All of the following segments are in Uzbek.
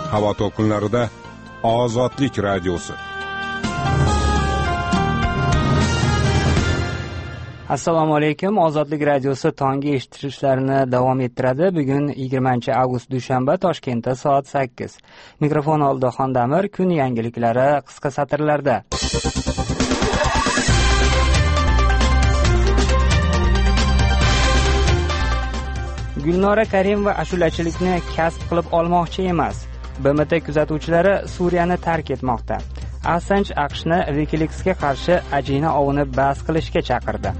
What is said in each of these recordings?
havo to'lqinlarida Ozodlik radiosi. Assalomu alaykum. Ozodlik radiosi tonggi eshittirishlarini davom ettiradi. Bugun 20-avgust dushanba, Toshkentda soat 8. Mikrofon oldida Xondamir, kun yangiliklari qisqa satrlarda. Gulnora Karimova ashulachilikni kasb qilib olmoqchi emas. BMT kuzatuvchilari Suriyani tark etmoqda. Assange AQShni WikiLeaksga qarshi ajina ovini bas qilishga chaqirdi.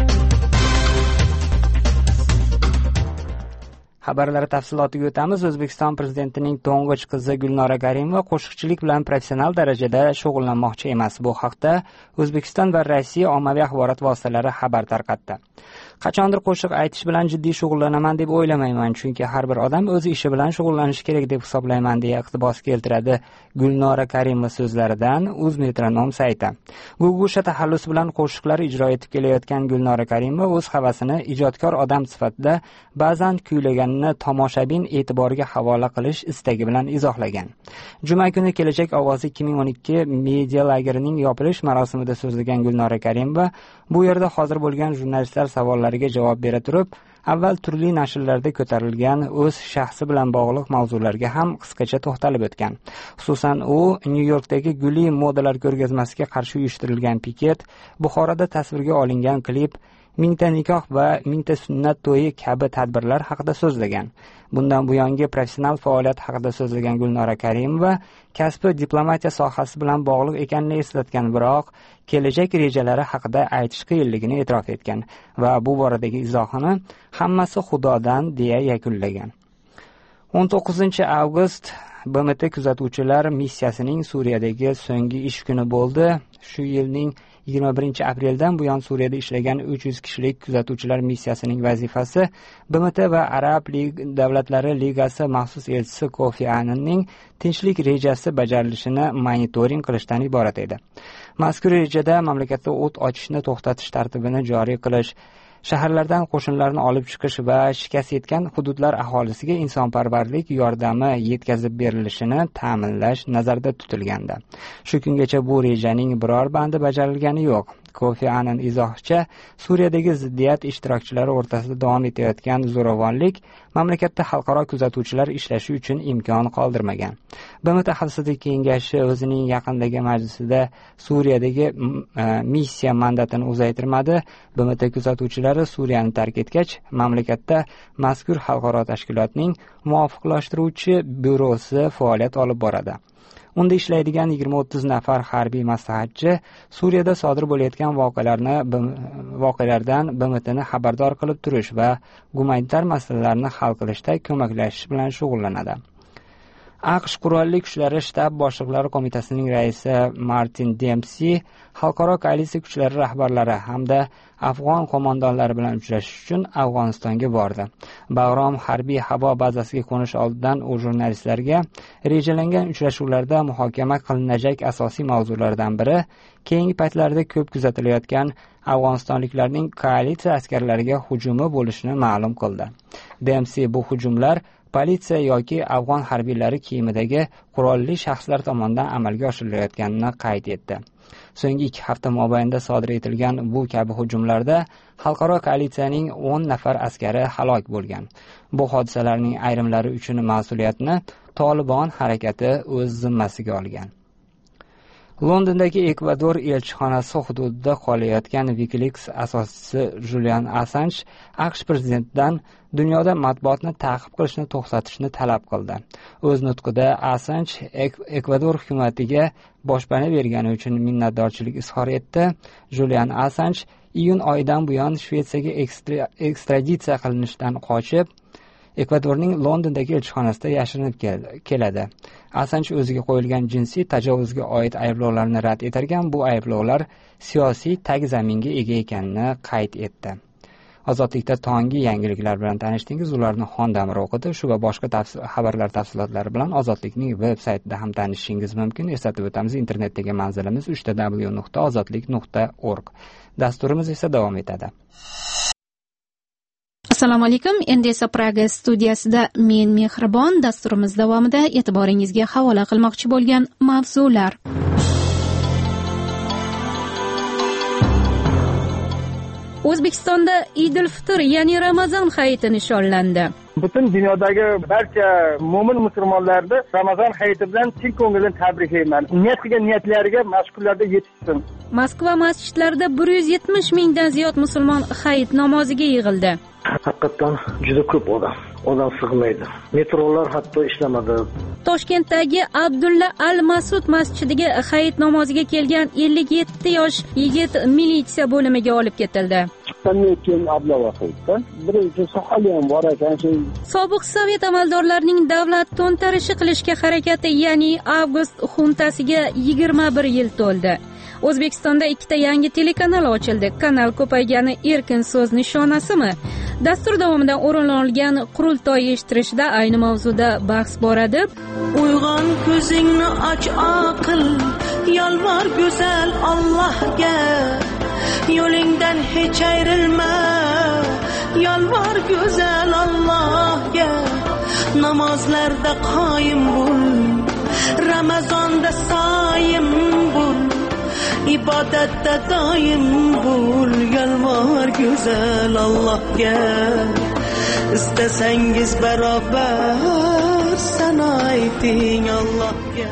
Xabarlar tafsilotiga o'tamiz. O'zbekiston prezidentining to'ng'ich qizi Gulnora Karimova qo'shiqchilik bilan professional darajada shug'ullanmoqchi emas. Bu haqda O'zbekiston va Rossiya ommaviy axborot vositalari xabar tarqatdi. Qachondir qo'shiq aytish bilan jiddiy shug'ullanaman deb o'ylamayman, chunki har bir odam o'z ishi bilan shug'ullanishi kerak deb hisoblayman, deya iqtibos keltiradi Gulnora Karimova so'zlaridan Uzmetronom sayti. Gugusha taxallusi bilan qo'shiqlar ijro etib kelayotgan Gulnora Karimova o'z havasini ijodkor odam sifatida ba'zan kuylaganini tomoshabin e'tiboriga havola qilish istagi bilan izohlagan. Juma kuni Kelajak ovozi 2012 media lagerining yopilish marosimida so'zlagan Gulnora Karimova bu yerda hozir bo'lgan jurnalistlar savollariga javob bera turib, avval turli nashrlarda ko'tarilgan o'z shaxsi bilan bog'liq mavzularga ham qisqacha to'xtalib o'tgan. Xususan, u Nyu-Yorkdagi Guli modalar ko'rgazmasiga qarshi uyushtirilgan piket, Buxoroda tasvirga olingan klip, mingta nikoh va mingta sunnat to'yi kabi tadbirlar haqida so'zlagan. Bundan buyongi professional faoliyat haqida so'zlagan Gulnora Karimova kasbi diplomatiya sohasi bilan bog'liq ekanini eslatgan, biroq kelajak rejalari haqida aytish qiyinligini e'tirof etgan va bu boradagi izohini hammasi Xudodan deya yakunlagan. 19-avgust BMT kuzatuvchilar missiyasining Suriyadagi so'nggi ish kuni bo'ldi. Shu yilning 21-apreldan buyon Suriyada ishlagan 300 kishilik kuzatuvchilar missiyasining vazifasi BMT va Arab davlatlari ligasi maxsus elchisi Kofi Annanning tinchlik rejasi bajarilishini monitoring qilishdan iborat edi. Mazkur rejada mamlakatda o't ochishni to'xtatish tartibini joriy qilish, shaharlardan qo'shinlarni olib chiqish va shikast yetgan hududlar aholisiga insonparvarlik yordami yetkazib berilishini ta'minlash nazarda tutilgandi. Shu kungacha bu rejaning biror bandi bajarilgani yo'q. Kofi Annan izohicha, Suriyadagi ziddiyat ishtirokchilari o'rtasida davom etayotgan zo'ravonlik mamlakatda xalqaro kuzatuvchilar ishlashi uchun imkon qoldirmagan. BMT Xavfsizlik kengashi o'zining yaqindagi majlisida Suriyadagi missiya mandatini uzaytirmadi. BMT kuzatuvchilari Suriyani tark etgach, mamlakatda mazkur xalqaro tashkilotning muvofiqlashtiruvchi byurosi faoliyat olib boradi. Unda ishlaydigan 20-30 nafar harbiy maslahatchi Suriyada sodir bo'layotgan voqealardan BMTni xabardor qilib turish va gumanitar masalalarni hal qilishda ko'maklashish bilan shug'ullanadi. AQSh Qurolli kuchlari shtab boshliqlari qo'mitasining raisi Martin Dempsey xalqaro koalitsiya kuchlari rahbarlari hamda afg'on qo'mondonlari bilan uchrashish uchun Afg'onistonga bordi. Bag'rom harbiy havo bazasiga qo'nish oldidan u jurnalistlarga rejalangan uchrashuvlarda muhokama qilinajak asosiy mavzulardan biri keyingi paytlarda ko'p kuzatilayotgan afg'onistonliklarning koalitsiya askarlariga hujumi bo'lishini ma'lum qildi. Dempsey bu hujumlar politsiya yoki afg'on harbiylari kiyimidagi qurolli shaxslar tomonidan amalga oshirilayotganini qayd etdi. So'nggi 2 hafta mobaynida sodir etilgan bu kabi hujumlarda xalqaro koalitsiyaning 10 nafar askari halok bo'lgan. Bu hodisalarning ayrimlari uchun mas'uliyatni Tolibon harakati o'z zimmasiga olgan. Londondagi Ekvador elchixonasi hududida qolayotgan WikiLeaks asoschisi Julian Assange AQSh prezidentidan dunyoda matbuotni ta'qib qilishni to'xtatishni talab qildi. O'z nutqida Assange Ekvador hukumatiga boshpana bergani uchun minnatdorchilik izhor etdi. Julian Assange iyun oyidan buyon Shvetsiyaga ekstraditsiya qilinishdan qochib, Ekvadorning Londondagi elchixonasida yashirinib keladi. Assange o'ziga qo'yilgan jinsiy tajovuzga oid ayblovlarni rad etgan. Bu ayblovlar siyosiy tag zaminga ega ekanini qayd etdi. Ozodlikda tonggi yangiliklar bilan tanishdingiz. Ularni Xondamir o'qidi. Shu va boshqa xabarlar tafsilotlari bilan Ozodlikning veb-saytida ham tanishishingiz mumkin. Eslatib o'tamiz, internetdagi manzilimiz www.ozodlik.org. Dasturimiz esa davom etadi. Assalomu alaykum. Endi esa Praga studiyasida Men Mehribon dasturimiz davomida e'tiboringizga havola qilmoqchi bo'lgan mavzular. O'zbekistonda Idul-Fitr, ya'ni Ramazon hayiti nishonlandi. Butun dunyodagi barcha mo'min musulmonlarni Ramazon hayiti bilan chin ko'ngildan tabriklayman. Niyat qilgan niyatlariga mashg'ullarda yetishsin. Moskva masjidlarida 170 mingdan ziyod musulmon hayit namoziga yig'ildi. Haqiqatan juda ko'p odam sig'maydi. Metrolar hatto ishlamadi. Toshkentdagi Abdulla Al-Masud masjidiga hayit namoziga kelgan 57 yosh yigit militsiya bo'limiga olib ketildi. Sobiq sovet amaldorlarining davlat to'ntarishi qilishga harakati, ya'ni Avgust xuntasiga 21 yil to'ldi. O'zbekistonda 2 yangi telekanal ochildi. Kanal ko'paygani erkin so'z nishonasimi? Dastur davomida o'rin olgan qurultoy eshittirishda ayni mavzuda bahs boradi. Uyg'on ko'zingni och aql, yolvor go'zal Allohga, yo'lingdan hech ayrilma, yolvor go'zal Allohga. Namozlarda qoyim bo'l, Ramazonda soyim bo'l, ibodatda doim bo'l, yolvor go'zal Allohga. Istasangiz barobar sana ayting Allohga.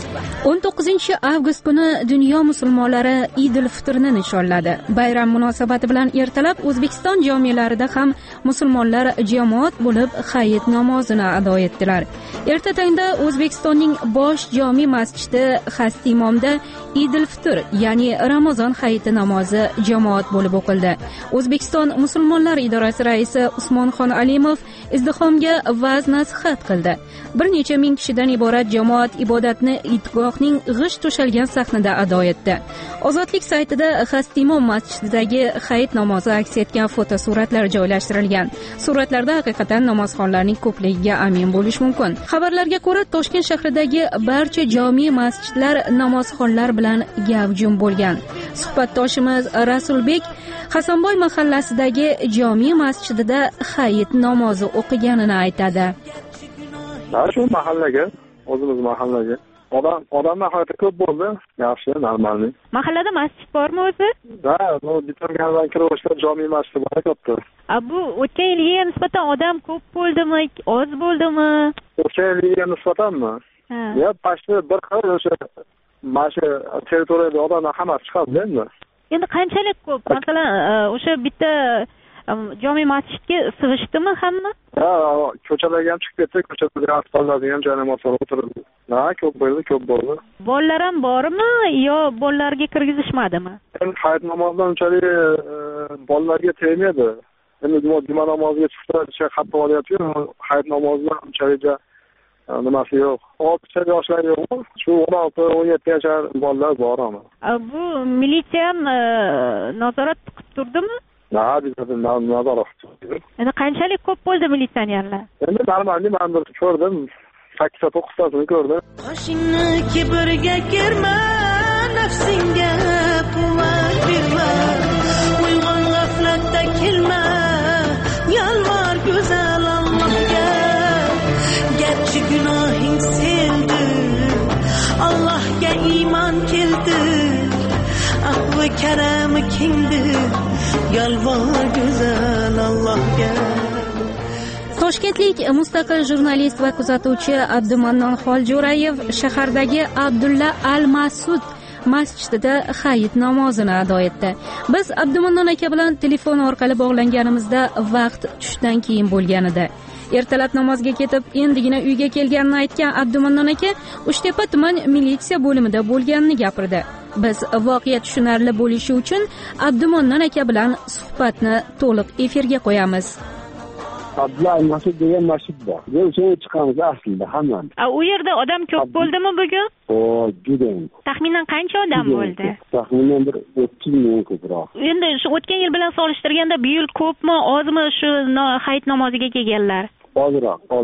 19-avgust kuni dunyo musulmonlari Idul-Fitrni nishonladi. Bayram munosabati bilan ertalab O'zbekiston jamiyalarida ham musulmonlar jamoat bo'lib hayit namozini ado etdilar. Erta tongda O'zbekistonning bosh jami masjidi Xasti Imomda Idul-Fitr, ya'ni Ramazon hayiti namozi jamoat bo'lib o'qildi. O'zbekiston musulmonlar idorasi raisi Usmonxon Alimov izdihomga va'z nasihat qildi. Bir necha ming kishidan iborat jamoat ibodatni itgohning g'isht to'shalgan sahnida ado etdi. Ozodlik saytida Xastimom masjididagi hayit namozi aks etgan fotosuratlar joylashtirilgan. Suratlarda haqiqatan namozxonlarning ko'pligiga amin bo'lish mumkin. Xabarlarga ko'ra, Toshkent shahridagi barcha jami masjidlar namozxonlar bilan gavjum bo'lgan. Suhbatdoshimiz Rasulbek Hasanboy mahallasidagi jami masjidida hayit namozi o'qiganini aytadi. Shu mahallaga, o'zimiz mahallaga odamlar hayotda ko'p bo'ldi. Yaxshi, normal. Mahallada masjid bormi o'zi? Ha, bu bitirgandan kirishda jami masjid bor katta. Bu o'tgan yilga nisbatan odam ko'p bo'ldimi, oz bo'ldimi? O'tgan yilga nisbatanmi? Ya, pashni bir xil o'sha mana territoriyada odamlar hammasi chiqadi endi. Endi qanchalik ko'p? Masalan, o'sha bitta jami masjidga sig'ishdimi hamma? Ha, ko'chalarga ham chiqib ketdi, ko'chalarga avtolarga ham jamoatlar o'tirdi. Ha, ko'p bo'ldi. Bolalar ham bormi yo bolalarga kirgizishmadimi? Hayit namozidan unchalik bolalarga tegmaydi. Endi juma namoziga chiqsa, xatto olyapti-yu, hayit namozidan unchalik nimasi yo'q. 6 yoshlar yo'q. Shu 16-17 yoshlar bolalar bor ama. Bu militsiya ham nazorat qilib turdimi? Ha, bizda nazorat qilib turdi. Endi qanchalik ko'p bo'ldi militsionerlar? Endi normalni men bir ko'rdim. 8-9 tasini ko'rdim. Qo'shingni kibrga kirma, nafsingga quvvat berma. Uyg'on g'aflatda kelma, yolvor go'zal Allohga. Garchi gunohing seldi, Allohga iymon keldi. Afvi karami kengdir, yolvor go'zal Allohga. Toshkentlik mustaqil jurnalist va kuzatuvchi Abdumannon Xoljo'rayev shahardagi Abdulla Al-Masud masjidida hayit namozini ado etdi. Biz Abdumannon aka bilan telefon orqali bog'langanimizda vaqt tushdan keyin bo'lgan edi. Ertalab namozga ketib, endigina uyga kelganini aytgan Abdumannon aka Uchtepa tuman militsiya bo'limida bo'lganini gapirdi. Biz voqea tushunarli bo'lishi uchun Abdumannon aka bilan suhbatni to'liq efirga qo'yamiz. Abdulla Al-Masud degan masjid bor. O'sha chiqamiz aslida hammamiz. U yerda odam ko'p bo'ldimi bugun? Juda. Taxminan qancha odam bo'ldi? Taxminan bir 30 ming ko'proq. Endi shu o'tgan yil bilan solishtirganda bu yil ko'pmi, ozmi shu hayit namoziga kelganlar? Ozroq.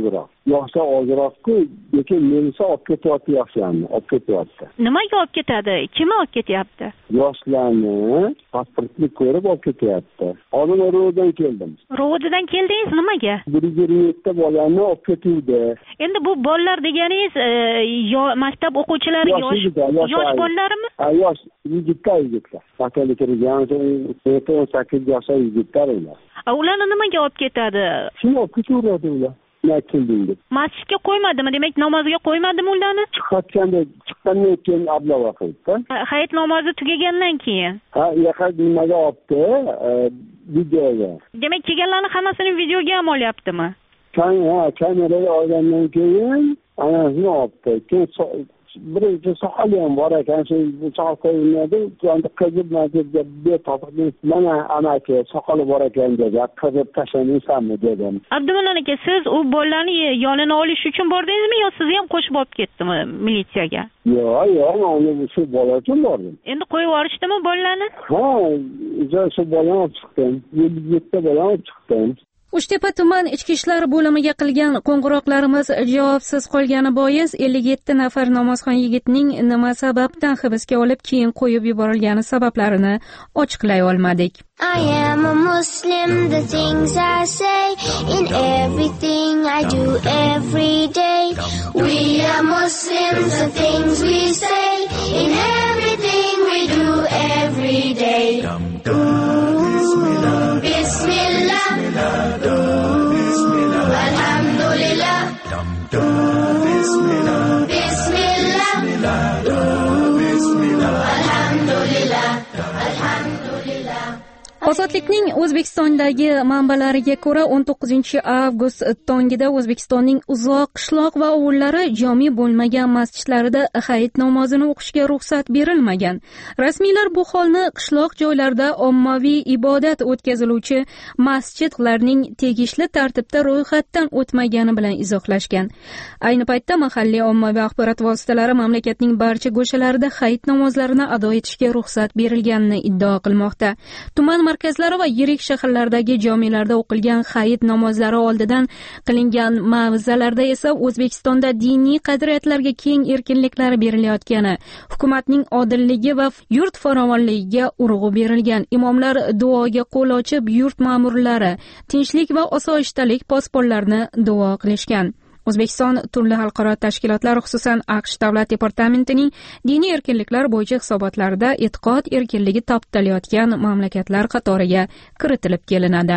yoshlar ozroqku, lekin menisa olib ketyapti yoshlarni, olib ketyapti. Nimaga olib ketadi? Kim olib ketyapti? Yoshlarni pasportni ko'rib olib ketyapti. Oldin Ro'dan keldim. Ro'dadan keldingiz nimaga? 127 bolani olib ketuvdi. Endi bu bolalar deganingiz maktab o'quvchilari yosh bolalarmi? Yosh yigitlar. Maktabga kirgan 18 yoshli yigitlar ular. Ularni nimaga olib ketadi? Kim olib ketaveradi ular? Masjidga qo'ymadimi? Demak, namozga qo'ymadimi ularni? Chiqqandan keyin ablava qildi. Hayit namozi tugagandan keyin. Yo'q, nimaga olibdi? Videoga. Demak, kelganlarni hammasini videoga ham olyaptimi? Kameraga olgandan keyin anasini olibdi. Keyin birinchi soqoli ham bor ekan, shu soqolni qizib mana amaki soqoli bor ekan dedi. Qizib tashlamaysanmi dedim. Abdumallon aka, siz u bolalarni yonini olish uchun bordingizmi yo sizni ham qo'shib olib ketdimi militsiyaga? Yo'q, men shu bola uchun bordim. Endi qo'yib yuborishdimi bolalarni? Shu bolani olib chiqdim. 7 bolani olib chiqdim. Uchtepa tuman ichki ishlar bo'limiga qilgan qo'ng'iroqlarimiz javobsiz qolgani bois 57 nafar namozxon yigitning nima sababdan hibsga olib keyin qo'yib yuborilgani sabablarini ochiqlay olmadik. I am a Muslim, the things I say, in everything I do every day. We are Muslims, the things we say, in everything we do every day. Bismillah, Alhamdulillah, Bismillah, Alhamdulillah, Alhamdulillah. Ozodlikning O'zbekistondagi manbalariga ko'ra 19-avgust tongida O'zbekistonning uzoq qishloq va ovullari jami bo'lmagan masjidlarida hayit namozini o'qishga ruxsat berilmagan. Rasmiylar bu holni qishloq joylarda ommaviy ibodat o'tkaziluvchi masjidlarning tegishli tartibda ro'yxatdan o'tmagani bilan izohlashgan. Ayni paytda mahalliy ommaviy axborot vositalari mamlakatning barcha go'shalarida hayit namozlarini ado etishga ruxsat berilganini iddao qilmoqda. Tuman markazlari va yirik shaharlardagi jomelarda o'qilgan hayit namozlari oldidan qilingan ma'ruzalarda esa O'zbekistonda diniy qadriyatlarga keng erkinliklar berilayotgani, hukumatning odilligi va yurt farovonligiga urg'u berilgan. Imomlar duoga qo'l ochib, yurt ma'murlari tinchlik va osoyishtalik posbonlarini duo qilishgan. O'zbekiston turli xalqaro tashkilotlar, xususan AQSh davlat departamentining diniy erkinliklar bo'yicha hisobotlarida e'tiqod erkinligi toptalayotgan mamlakatlar qatoriga kiritilib kelinadi.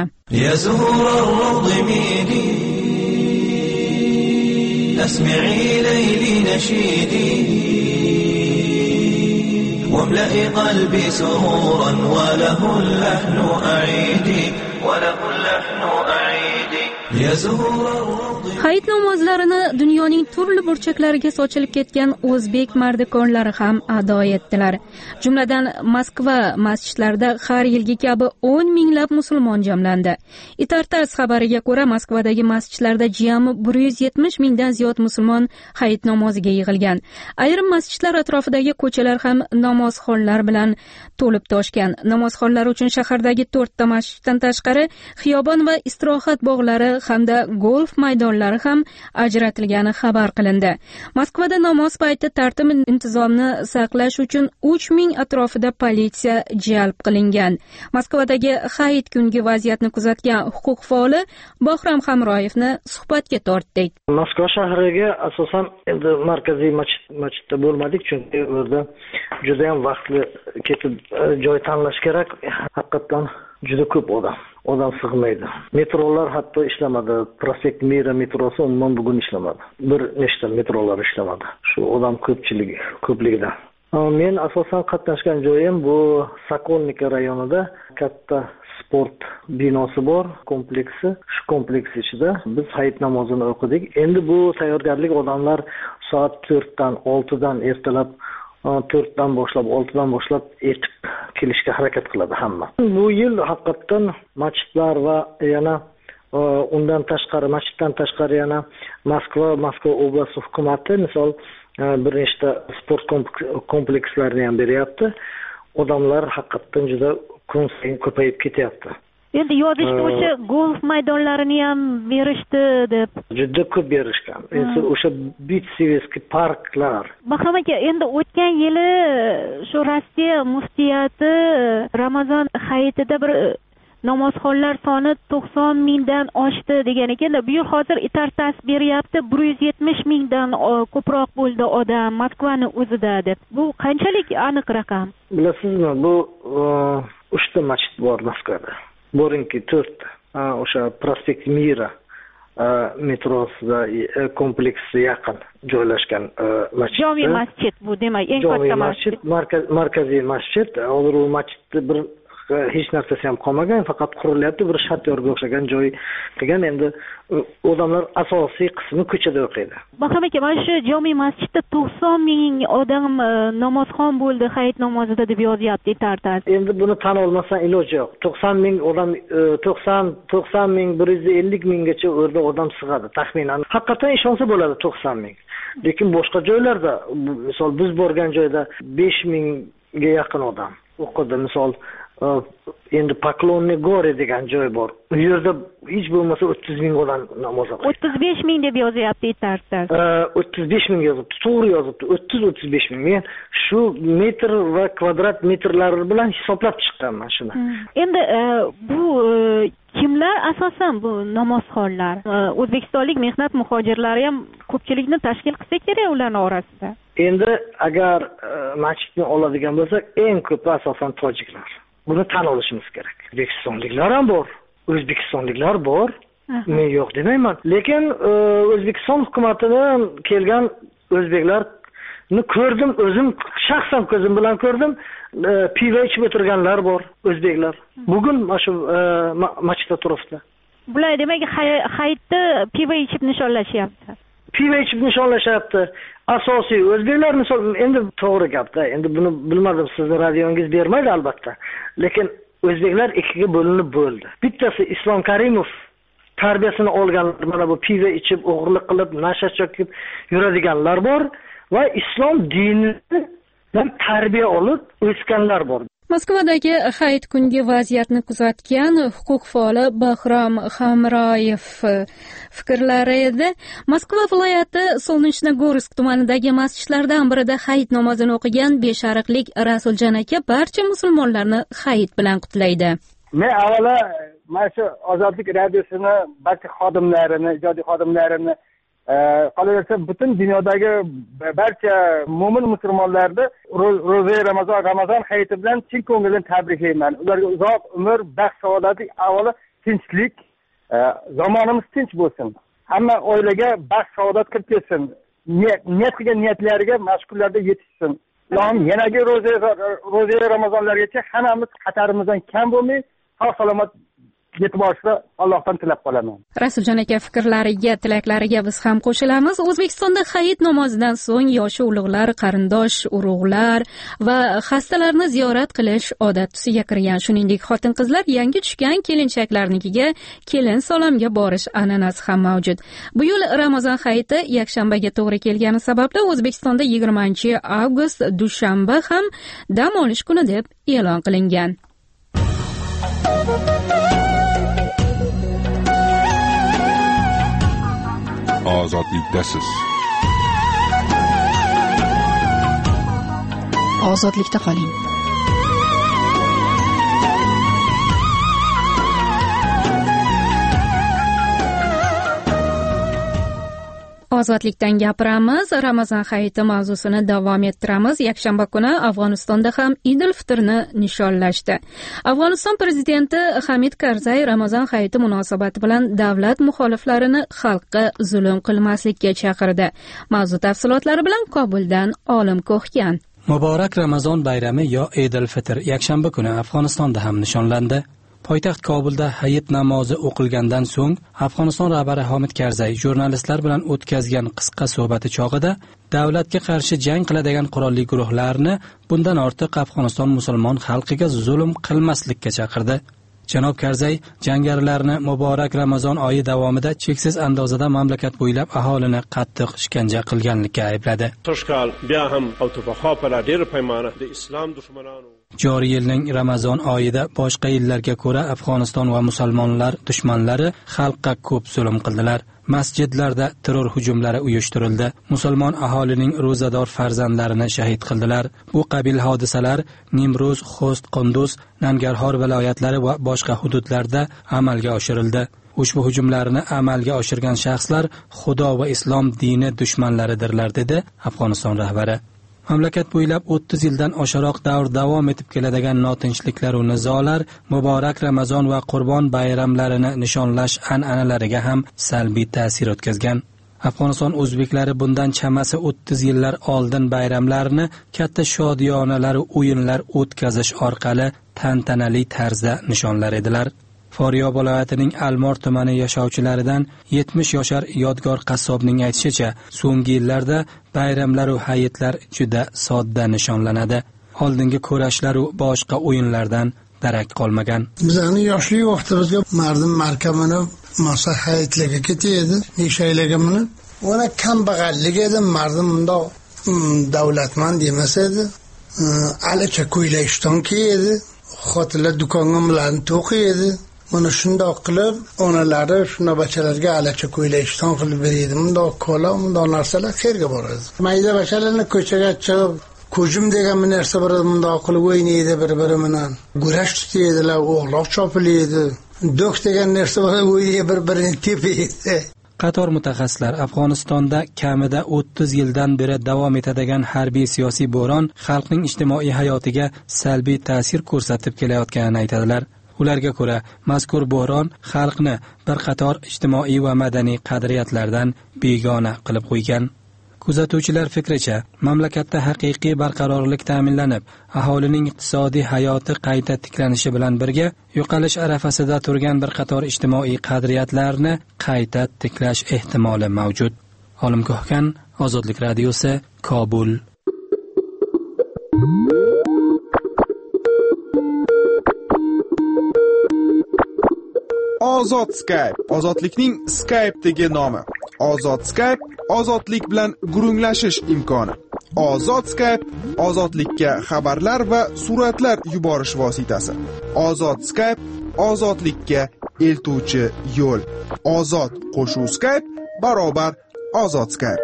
واملئ قلبي سرورا وله اللحن أعيدي وله اللحن أعيدي يا زهور الروض. Hayit namozlarini dunyoning turli burchaklariga sochilib ketgan o'zbek mardikorlari ham ado etdilar. Jumladan Moskva masjidlarida har yilgi kabi 10 minglab musulmon jamlandi. Itartas xabariga ko'ra, Moskvadagi masjidlarda jami 170 mingdan ziyod musulmon hayit namoziga yig'ilgan. Ayrim masjidlar atrofidagi ko'chalar ham namozxonlar bilan to'lib toshgan. Namozxonlar uchun shahardagi 4 ta masjiddan tashqari xiyobon va istirohat bog'lari hamda golf maydonlari ham ajratilgani xabar qilindi. Moskvada namoz payti tartib intizomni saqlash uchun 3000 atrofida politsiya jalb qilingan. Moskvadagi hayit kungi vaziyatni kuzatgan huquq faoli Bahrom Hamroyevni suhbatga tortdik. Moskva shahriga asosan endi markaziy masjidda bo'lmadik, chunki o'rda juda ham vaqtli ketib joy tanlash kerak. Haqiqatan juda ko'p odam sig'maydi. Metrolar hatto ishlamadi. Prospekt Mira metrosi umuman bugun ishlamadi. Bir nechta metrolar ishlamadi. Shu odam ko'pligidan. Men asosan qatnashgan joyim bu Sokolniki rayonida katta sport binosi bor, kompleksi. Shu kompleks ichida biz hayit namozini o'qidik. Endi bu tayyorgarlik odamlar soat 4dan 6dan ertalab 4dan boshlab 6dan boshlab etib kelishga harakat qiladi hamma. Bu yil haqiqatan masjidlar va yana undan tashqari, masjiddan tashqari yana Moskva oblast hukumati misol bir nechta sport komplekslarini ham beryapti. Odamlar haqiqatan juda kun sayin ko'payib ketyapti. endi yozishdi o'sha golf maydonlarini ham berishdi deb. Juda ko'p berishgan. O'sha Bitseveskiy parklar. Bahrom aka, endi o'tgan yili shu Rossiya muftiyati Ramazon hayitida bir namozxonlar soni 90 mingdan oshdi degan ekan. Bu yil hozir tartas beryapti 170 mingdan ko'proq bo'ldi odam Moskvani o'zida deb. Bu qanchalik aniq raqam? Bilasizmi, bu 3 ta masjid bor Moskvada. Borinki 4 ta. O'sha Prospekt Mira metrosida kompleksi yaqin joylashgan masjid. Jami masjid bu, demak, eng katta masjid. Markaziy masjid. Hozir u masjidda bir hech narsasi ham qolmagan, faqat qurilyapti, bir shahyorga o'xshagan joy qilgan. Endi odamlar asosiy qismi ko'chada o'qiydi. Bahrom aka, mana shu jami masjidda 90 ming odam namozxon bo'ldi hayit namozida deb yozyapti tartas. Endi buni tan olmasdan iloji yo'q. 90 ming odam 90 ming 150 minggacha o'rda odam sig'adi taxminan. Haqiqatan ishonsa bo'ladi 90 ming. Lekin boshqa joylarda, misol biz borgan joyda 5 mingga yaqin odam o'qidi. Misol endi Poklonniy Gore degan joy bor. U yerda hech bo'lmasa 30 ming odam namoz o'qiydi. 35 ming deb yozyapti tartas. 35 ming yozibdi, to'g'ri yozibdi. 30-35 ming. Men shu metr va kvadrat metrlar bilan hisoblab chiqqanman shuni. Endi bu kimlar asosan bu namozxonlar? O'zbekistonlik mehnat muhojirlari ham ko'pchilikni tashkil qilsa kerak ularning orasida. Endi agar masjidni oladigan bo'lsak, eng ko'pi asosan tojiklar. Buni tan olishimiz kerak. O'zbekistonliklar ham bor, o'zbekistonliklar bor. Men yo'q demayman. Lekin O'zbekiston hukumatidan kelgan o'zbeklarni ko'rdim, o'zim shaxsan ko'zim bilan ko'rdim. Pivo ichib o'tirganlar bor, o'zbeklar. Bugun mana shu masjidda turibdi. Bular demak hayitda pivo ichib nishonlashyapti. Pivo ichib nishonlashyapti. Asosiy o'zbeklar, misol, endi to'g'ri gapda. Endi buni bilmadim, sizni radiongiz bermaydi albatta. Lekin o'zbeklar ikkiga bo'linib bo'ldi. Bittasi Islom Karimov tarbiyasini olganlar, mana bu pivo ichib, o'g'irlik qilib, nasha chekib yuradiganlar bor va islom dinidan tarbiya olib o'sganlar bor. Moskvadagi hayit kungi vaziyatni kuzatgan huquq faoli Bahrom Hamroyev fikrlari edi. Moskva viloyati Solnechnogorsk tumanidagi masjidlardan birida hayit namozini o'qigan beshariqlik Rasuljon aka barcha musulmonlarni hayit bilan qutlaydi. Men avvalo mana shu Ozodlik radiosini barcha xodimlarini, ijodiy xodimlarini, qolaversa butun dunyodagi barcha mo'min musulmonlarni ro'za Ramazon hayiti bilan chin ko'ngildan tabriklayman. Ularga uzoq umr, baxt, saodatlik, avvalo tinchlik, zamonimiz tinch bo'lsin. Hamma oilaga baxt, saodat kirib kelsin. Niyat qilgan niyatlariga mashg'ullarda yetishsin. Ilohim yanagi ro'za Ramazonlargacha hammamiz xatarimizdan kam bo'lmay, sog' salomat yetib olishni Allohdan tilab qolaman. Rasuljon aka fikrlariga, tilaklariga biz ham qo'shilamiz. O'zbekistonda hayit namozidan so'ng yoshi ulug'lar, qarindosh, urug'lar va xastalarni ziyorat qilish odat tusiga kirgan. Shuningdek, xotin-qizlar yangi tushgan kelinchaklarnikiga kelin salomga borish an'anasi ham mavjud. Bu yil Ramazon hayiti yakshanbaga to'g'ri kelgani sababli O'zbekistonda 20-avgust dushanba ham dam olish kuni deb e'lon qilingan. Ozodlikdasiz. Ozodlikda qoling. Ozodlikdan gapiramiz. Ramazon hayiti mavzusini davom ettiramiz. Yakshanba kuni Afg'onistonda ham Idul fitrni nishonlashdi. Afg'oniston prezidenti Hamid Karzay Ramazon hayiti munosabati bilan davlat muxoliflarini xalqqa zulm qilmaslikka chaqirdi. Mavzu tafsilotlari bilan Kobuldan Olim Ko'hgan. Muborak Ramazon bayrami yo Idul fitr yakshanba kuni Afg'onistonda ham nishonlandi. Poytaxt Kobulda hayit namozi o'qilgandan so'ng Afg'oniston rahbari Hamid Karzay jurnalistlar bilan o'tkazgan qisqa suhbati chog'ida davlatga qarshi jang qiladigan qurolli guruhlarni bundan ortiq Afg'oniston musulmon xalqiga zulm qilmaslikka chaqirdi. Janob Karzay jangarilarni muborak Ramazon oyi davomida cheksiz andozada mamlakat bo'ylab aholini qattiq ishkanja qilganlikka aybladi. Joriy yilning Ramazon oyida boshqa yillarga ko'ra Afg'oniston va musulmonlar dushmanlari xalqqa ko'p zulm qildilar. Masjidlarda terror hujumlari uyushtirildi. Musulmon aholining ro'zador farzandlarini shahid qildilar. Bu qabil hodisalar Nimruz, Xo'st, Qunduz, Nangarhor viloyatlari va boshqa hududlarda amalga oshirildi. Ushbu hujumlarni amalga oshirgan shaxslar Xudo va islom dini dushmanlaridirlar, dedi Afg'oniston rahbari. Mamlakat bo'ylab 30 yildan oshiroq davr davom etib keladigan notinchliklar va nizolar muborak Ramazon va Qurbon bayramlarini nishonlash an'analariga ham salbiy ta'sir o'tkazgan. Afg'oniston o'zbeklari bundan chamasi 30 yillar oldin bayramlarni katta shodiyonalar va o'yinlar o'tkazish orqali tantanali tarzda nishonlar edilar. Faryob viloyatining Almor tumani yashovchilaridan 70 yoshar Yodgor qassobning aytishicha, so'nggi yillarda bayramlar va hayitlar juda sodda nishonlanadi. Oldingi kurashlar va boshqa o'yinlardan darak qolmagan. Bizning yoshlik vaqtimizda mardim markamini masa hayitlarga ketadi, nishaylarga minib, ona kambag'allik edi, mardim bunda davlatmand emas edi. Alacha ko'ylakdan kiyadi, xotinlar do'konga bilan to'qiydi. Buni shundoq qilib, onalari shuna bachalarga alacha ko'ylakdan qilib beradi. Bundoq ko'la, bundoq narsalar xerga boradi. Mayda bachalarni ko'chaga chiqib, ko'jim degan bir narsa bor, bundoq qilib o'ynaydi bir-biri bilan. Gurash tutadilar, o'g'loq chopilaydi. Do'q degan narsa bor, o'ynaydi bir-birini tepaydi. Qator mutaxassislar Afg'onistonda kamida 30 yildan beri davom etadigan harbiy siyosiy bo'ron xalqning ijtimoiy hayotiga salbiy ta'sir ko'rsatib kelayotganini aytadilar. Ularga ko'ra, mazkur bo'ron xalqni bir qator ijtimoiy va madaniy qadriyatlardan begona qilib qo'ygan. Kuzatuvchilar fikricha, mamlakatda haqiqiy barqarorlik ta'minlanib, aholining iqtisodiy hayoti qayta tiklanishi bilan birga, yo'qolish arafasida turgan bir qator ijtimoiy qadriyatlarni qayta tiklash ehtimoli mavjud. Olim Ko'hkan, Ozodlik radiosi, Kobul. Ozod Skype, ozodlikning Skype'dagi nomi. Ozod Skype, ozodlik bilan gurunglashish imkoni. Ozod Skype, ozodlikka xabarlar va suratlar yuborish vositasi. Ozod Skype, ozodlikka eltuvchi yo'l. Ozod qo'shuv Skype barobar Ozod Skype.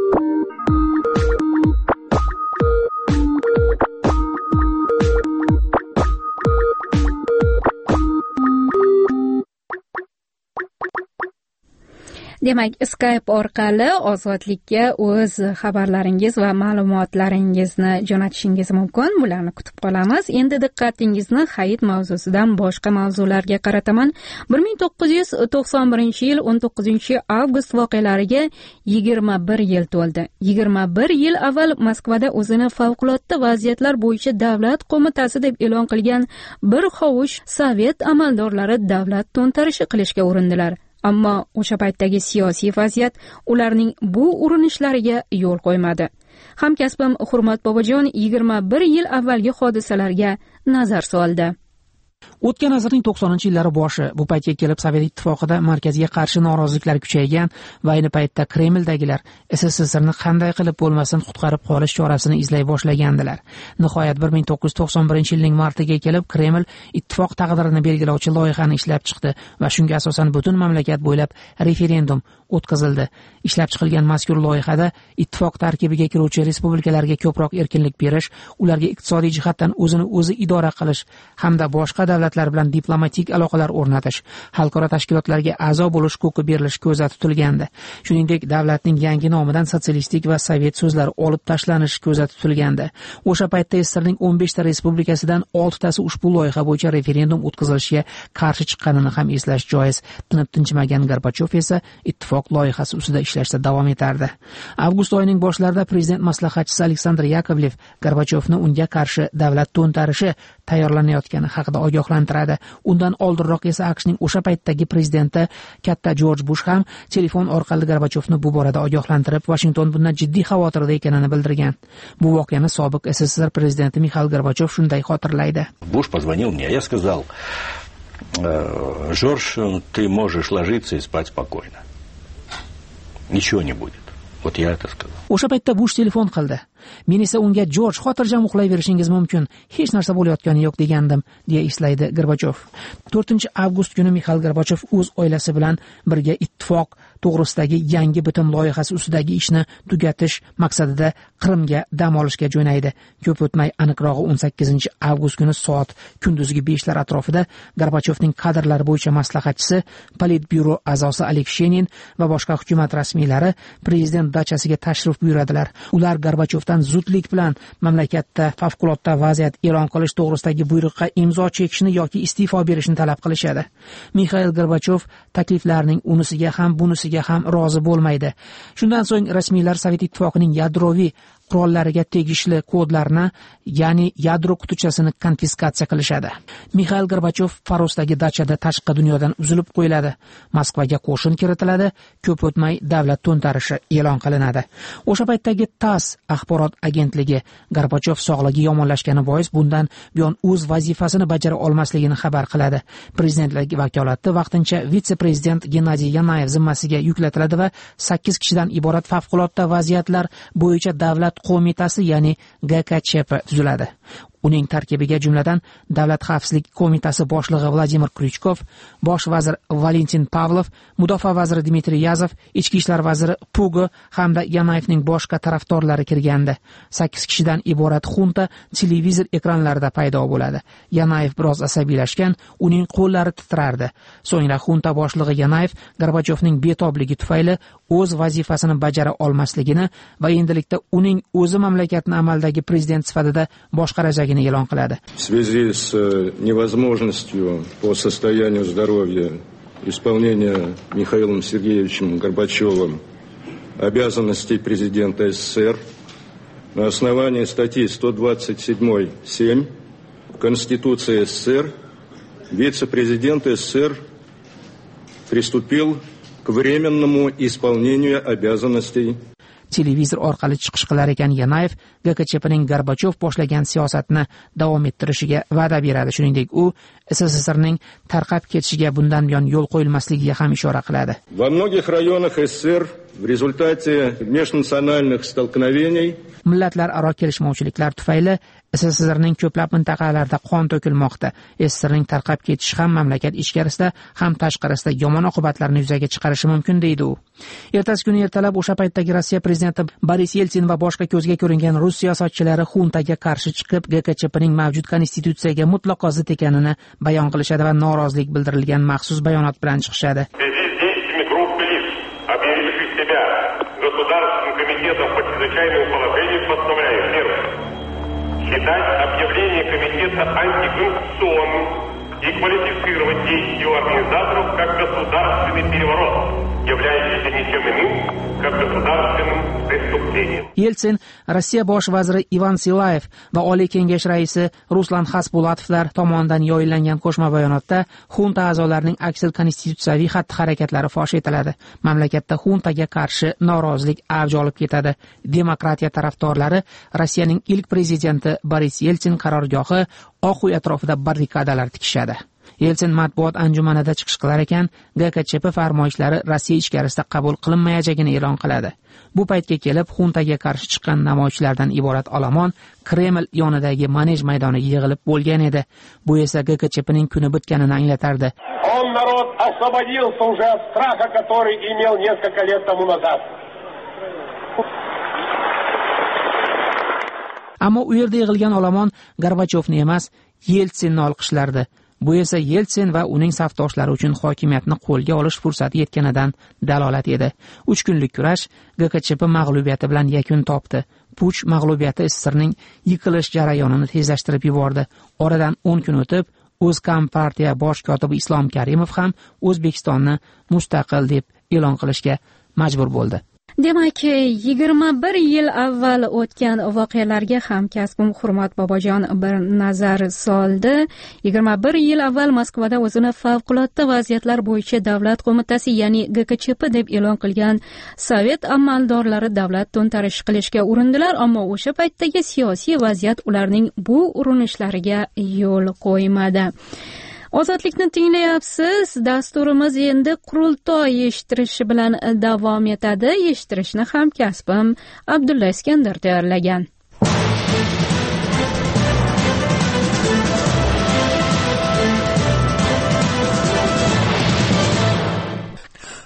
Demak, Skype orqali ozodlikka o'z xabarlaringiz va ma'lumotlaringizni jo'natishingiz mumkin. Bularni kutib qolamiz. Endi diqqatingizni hayit mavzusidan boshqa mavzularga qarataman. 1991-yil 19-avgust voqealariga 21 yil to'ldi. 21 yil avval Moskvada o'zini favqulodda vaziyatlar bo'yicha davlat qo'mitasi deb e'lon qilgan bir hovuch sovet amaldorlari davlat to'ntarishi qilishga urindilar. Ammo o'sha paytdagi siyosiy vaziyat ularning bu urinishlariga yo'l qo'ymadi. Hamkasbim Hurmat Bobojon 21 yil avvalgi hodisalarga nazar soldi. O'tgan asrning 90-yillari boshi bu paytga kelib Sovet ittifoqida markazga qarshi noroziliklar kuchaygan va ayni paytda Kremldagilar SSSRni qanday qilib bo'lmasin qutqarib qolish chorasini izlay boshlagandilar. Nihoyat 1991-yilning martiga kelib Kreml ittifoq taqdirini belgilovchi loyihani ishlab chiqdi va shunga asosan butun mamlakat bo'ylab referendum o'tkazildi. Ishlab chiqilgan mazkur loyihada ittifoq tarkibiga kiruvchi respublikalarga ko'proq erkinlik berish, ularga iqtisodiy jihatdan o'zini o'zi idora qilish hamda boshqa davlatlar bilan diplomatik aloqalar o'rnatish, xalqaro tashkilotlarga a'zo bo'lish huquqi berilishi ko'zda tutilgandi. Shuningdek, davlatning yangi nomidan sotsialistik va sovet so'zlari olib tashlanishi ko'zda tutilgandi. O'sha paytda SSRning 15 ta respublikasidan 6 tasi ushbu loyiha bo'yicha referendum o'tkazilishiga qarshi chiqqanini ham eslash joiz. Tinib tinchimagan Gorbachov esa ittifoq loyihasi ustida ishlashda davom etardi. Avgust oyining boshlarida prezident maslahatchisi Aleksandr Yakovlev Gorbachovni unga qarshi davlat to'ntarishi tayyorlanayotgani haqida ogohlantiradi. Undan oldinroq esa AQShning o'sha paytdagi prezidenti katta Jorj Bush ham telefon orqali Gorbachovni bu borada ogohlantirib, Washington bundan jiddiy xavotirda ekanini bildirgan. Bu voqeani sobiq SSSR prezidenti Mikhail Gorbachov shunday xotirlaydi. Bush позвонил мне, я сказал: "Жорж, ты можешь ложиться и спать спокойно. Ничего не будет". Вот я это сказал. O'sha paytda Bush telefon qildi. Men esa unga Jorj, xotirjam uxlayverishingiz mumkin, hech narsa bo'layotgani yo'q degandim, deya eslaydi Gorbachov. 4-avgust kuni Mixail Gorbachov o'z oilasi bilan birga ittifoq to'g'risidagi yangi bitim loyihasi ustidagi ishni tugatish maqsadida Qrimga dam olishga jo'naydi. Ko'p o'tmay, aniqrog'i 18-avgust kuni soat kunduzgi 5lar atrofida Gorbachovning kadrlar bo'yicha maslahatchisi, Politbyuro a'zosi Alek Shenin va boshqa hukumat rasmiylari prezident dachasiga tashrif buyuradilar. Ular Gorbachovdan zudlik bilan mamlakatda favqulodda vaziyat e'lon qilish to'g'risidagi buyruqqa imzo chekishni yoki iste'fo berishni talab qilishadi. Mixail Gorbachov takliflarning unisiga ham bunisiga ham rozi bo'lmaydi. Shundan so'ng rasmiylar Sovet ittifoqining yadroviy qurollariga tegishli kodlarni, ya'ni yadro qutichasini konfiskatsiya qilishadi. Mixail Gorbachov Farosdagi dachada tashqi dunyodan uzilib qo'yiladi. Moskvaga qo'shin kiritiladi. Ko'p o'tmay davlat to'ntarishi e'lon qilinadi. O'sha paytdagi TASS axborot agentligi Gorbachov sog'ligi yomonlashgani bois bundan buyon o'z vazifasini bajara olmasligini xabar qiladi. Prezidentlik vakolati vaqtincha vitse-prezident Gennadiy Yanayev zimmasiga yuklatiladi va 8 kishidan iborat favqulodda vaziyatlar bo'yicha davlat qo'mitasi, ya'ni GKChP tuziladi. Uning tarkibiga jumladan Davlat xavfsizlik qo'mitasi boshlig'i Vladimir Kryuchkov, bosh vazir Valentin Pavlov, mudofaa vaziri Dmitriy Yazov, ichki ishlar vaziri Pugo hamda Yanayevning boshqa tarafdorlari kirgandi. 8 kishidan iborat xunta televizor ekranlarida paydo bo'ladi. Yanayev biroz asabiylashgan, uning qo'llari titrardi. So'ngra xunta boshlig'i Yanayev Gorbachovning betobligi tufayli o'z vazifasini bajara olmasligini va endilikda uning o'zi mamlakatni amaldagi prezident sifatida boshqarajagini e'lon qiladi. В связи с невозможностью по состоянию здоровья исполнения Михаилом Сергеевичем Горбачевым обязанностей президента СССР на основании статьи 127.7 Конституции СССР вице-президент СССР приступил к временному исполнению обязанностей. Televizor orqali chiqish qilar ekan Yanayev GKChPning Gorbachov boshlagan siyosatni davom ettirishiga va'da beradi. Shuningdek, u SSSRning tarqab ketishiga bundan buyon yo'l qo'yilmasligiga ham ishora qiladi. Во многих районах СССР в результате межнациональных столкновений millatlararo kelishmovchiliklar tufayli SSSRning ko'plab mintaqalarida qon to'kilmoqda. SSSRning tarqab ketishi ham mamlakat ichkarisida ham tashqarisida yomon oqibatlarni yuzaga chiqarishi mumkin, deydi u. Ertasi kuni ertalab o'sha paytdagi Rossiya prezidenti Boris Yeltsin va boshqa ko'zga ko'ringan rus siyosatchilari xuntaga qarshi chiqib, GKChPning mavjud konstitutsiyaga mutlaqo zid ekanini bayon qilishadi va norozilik bildirilgan maxsus bayonot bilan chiqishadi. Государственным комитетом по чрезвычайному положению постановляю: первое, считать объявление комитета антиконституционным и квалифицировать действия организаторов как государственный переворот, являющийся ничем иным, как государственным преступлением. Yeltsin Rossiya bosh vaziri Ivan Silayev va Oliy kengash raisi Ruslan Xasbulatovlar tomonidan yoyillangan qo'shma bayonotda xunta a'zolarining aksil konstitutsiyaviy xatti-harakatlari fosh etiladi. Mamlakatda xuntaga qarshi norozilik avj olib ketadi. Demokratiya tarafdorlari Rossiyaning ilk prezidenti Boris Yeltsin qarorgohi Oq uy atrofida barrikadalar tikishadi. Yeltsin matbuot anjumanida chiqish qilar ekan, GKChP farmoyishlari Rossiya ichkarisida qabul qilinmayajagini e'lon qiladi. Bu paytga kelib, xuntaga qarshi chiqqan namoyishchilardan iborat olomon Kreml yonidagi manej maydoniga yig'ilib bo'lgan edi. Bu esa GKChPning kuni bitganini anglatardi. Он народ освободился уже от страха, который имел несколько лет тому назад. Ammo u yerda yig'ilgan olomon Gorbachovni emas, Yeltsinni olqishlardi. Bu esa Yeltsin va uning safdoshlari uchun hokimiyatni qo'lga olish fursati yetganidan dalolat edi. 3 kunlik kurash GKChP mag'lubiyati bilan yakun topdi. Puch mag'lubiyati SSSRning yiqilish jarayonini tezlashtirib yubordi. Oradan 10 kun o'tib, O'zkam partiya bosh kotibi Islom Karimov ham O'zbekistonni mustaqil deb e'lon qilishga majbur bo'ldi. Demak, 21 yil avval o'tgan voqealarga hamkasbim Hurmat Bobojon bir nazar soldi. 21 yil avval Moskvada o'zini favqulodda vaziyatlar bo'yicha davlat qo'mitasi, ya'ni GKChP deb e'lon qilgan sovet amaldorlari davlat to'ntarish qilishga urindilar, ammo o'sha paytdagi siyosiy vaziyat ularning bu urinishlariga yo'l qo'ymadi. Ozodlikni tinglayapsiz. Dasturimiz endi qurultoy eshittirishi bilan davom etadi. Eshittirishni hamkasbim Abdulla Iskandar tayyorlagan.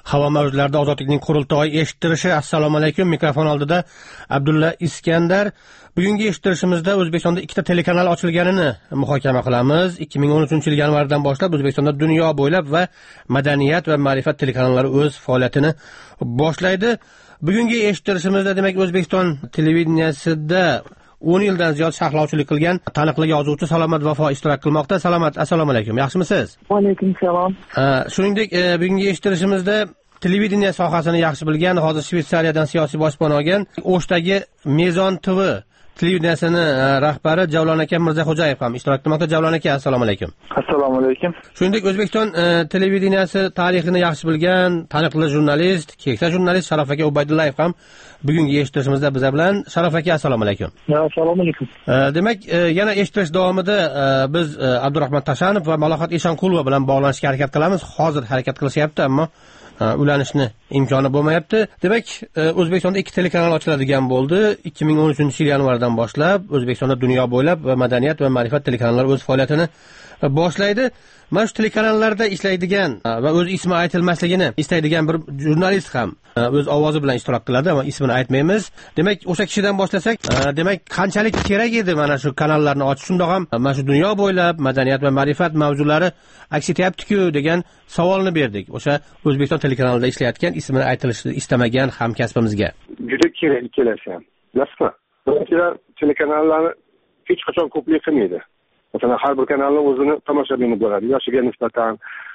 Havo mavzularida ozodlikning qurultoyi eshittirishi. Assalomu alaykum. Mikrofon oldida Abdulla Iskandar. Bugungi eshittirishimizda O'zbekistonda ikkita telekanal ochilganini muhokama qilamiz. 2013 yil yanvardan boshlab O'zbekistonda dunyo bo'ylab va madaniyat va ma'rifat telekanallari o'z faoliyatini boshlaydi. Bugungi eshittirishimizda demak O'zbekiston televideniyasida 10 yildan ziyod sharhlovchilik qilgan taniqli yozuvchi Salomat Vafo ishtirok qilmoqda. Salomat, assalomu alaykum. Yaxshimisiz? Va alaykum salom. Shuningdek, bugungi eshittirishimizda televideniya sohasini yaxshi bilgan, hozir Shveysariyadan siyosiy boshpana olgan O'shdagi Mezon TV televideniyasini rahbari Javlon aka Mirzaxo'jayev ham ishtirok etmoqda. Javlon aka, assalomu alaykum. Assalomu alaykum. Shuningdek, O'zbekiston televideniyasi tarixini yaxshi bilgan taniqli jurnalist, keksa jurnalist Sharof aka Ubaydullayev ham bugungi eshittirishimizda bizlar bilan. Sharof aka, assalomu alaykum. Assalomu alaykum. Demak, yana eshittirish davomida biz Abdurahmon Tashanov va Malohat Eshonqulova bilan bog'lanishga harakat qilamiz. Hozir harakat qilishyapti, ammo ulanishni imkoni bo'lmayapti. Demak, O'zbekistonda ikkita telekanal ochiladigan bo'ldi. 2013 yil yanvardan boshlab O'zbekistonda dunyo bo'ylab va madaniyat va ma'rifat telekanallari o'z faoliyatini boshlaydi. Mana shu telekanallarda ishlaydigan va o'z ismi aytilmasligini istaydigan bir jurnalist ham o'z ovozi bilan ishtirok qiladi, ammo ismini aytmaymiz. Demak, o'sha kishidan boshlasak, demak, qanchalik kerak edi mana shu kanallarni ochish, shundoq ham mana shu dunyo bo'ylab madaniyat va ma'rifat mavzulari aks etyapti-ku degan savolni berdik. O'sha O'zbekiston telekanalida ishlayotgan, ismini aytilishni istamagan hamkasbimizga. Juda kerak ikkalasi ham. Bilasizmi? Birinchidan, telekanallarni hech qachon ko'plik qilmaydi. Masalan, har bir kanalning o'zini tomoshabini bo'ladi, yoshiga nisbatan,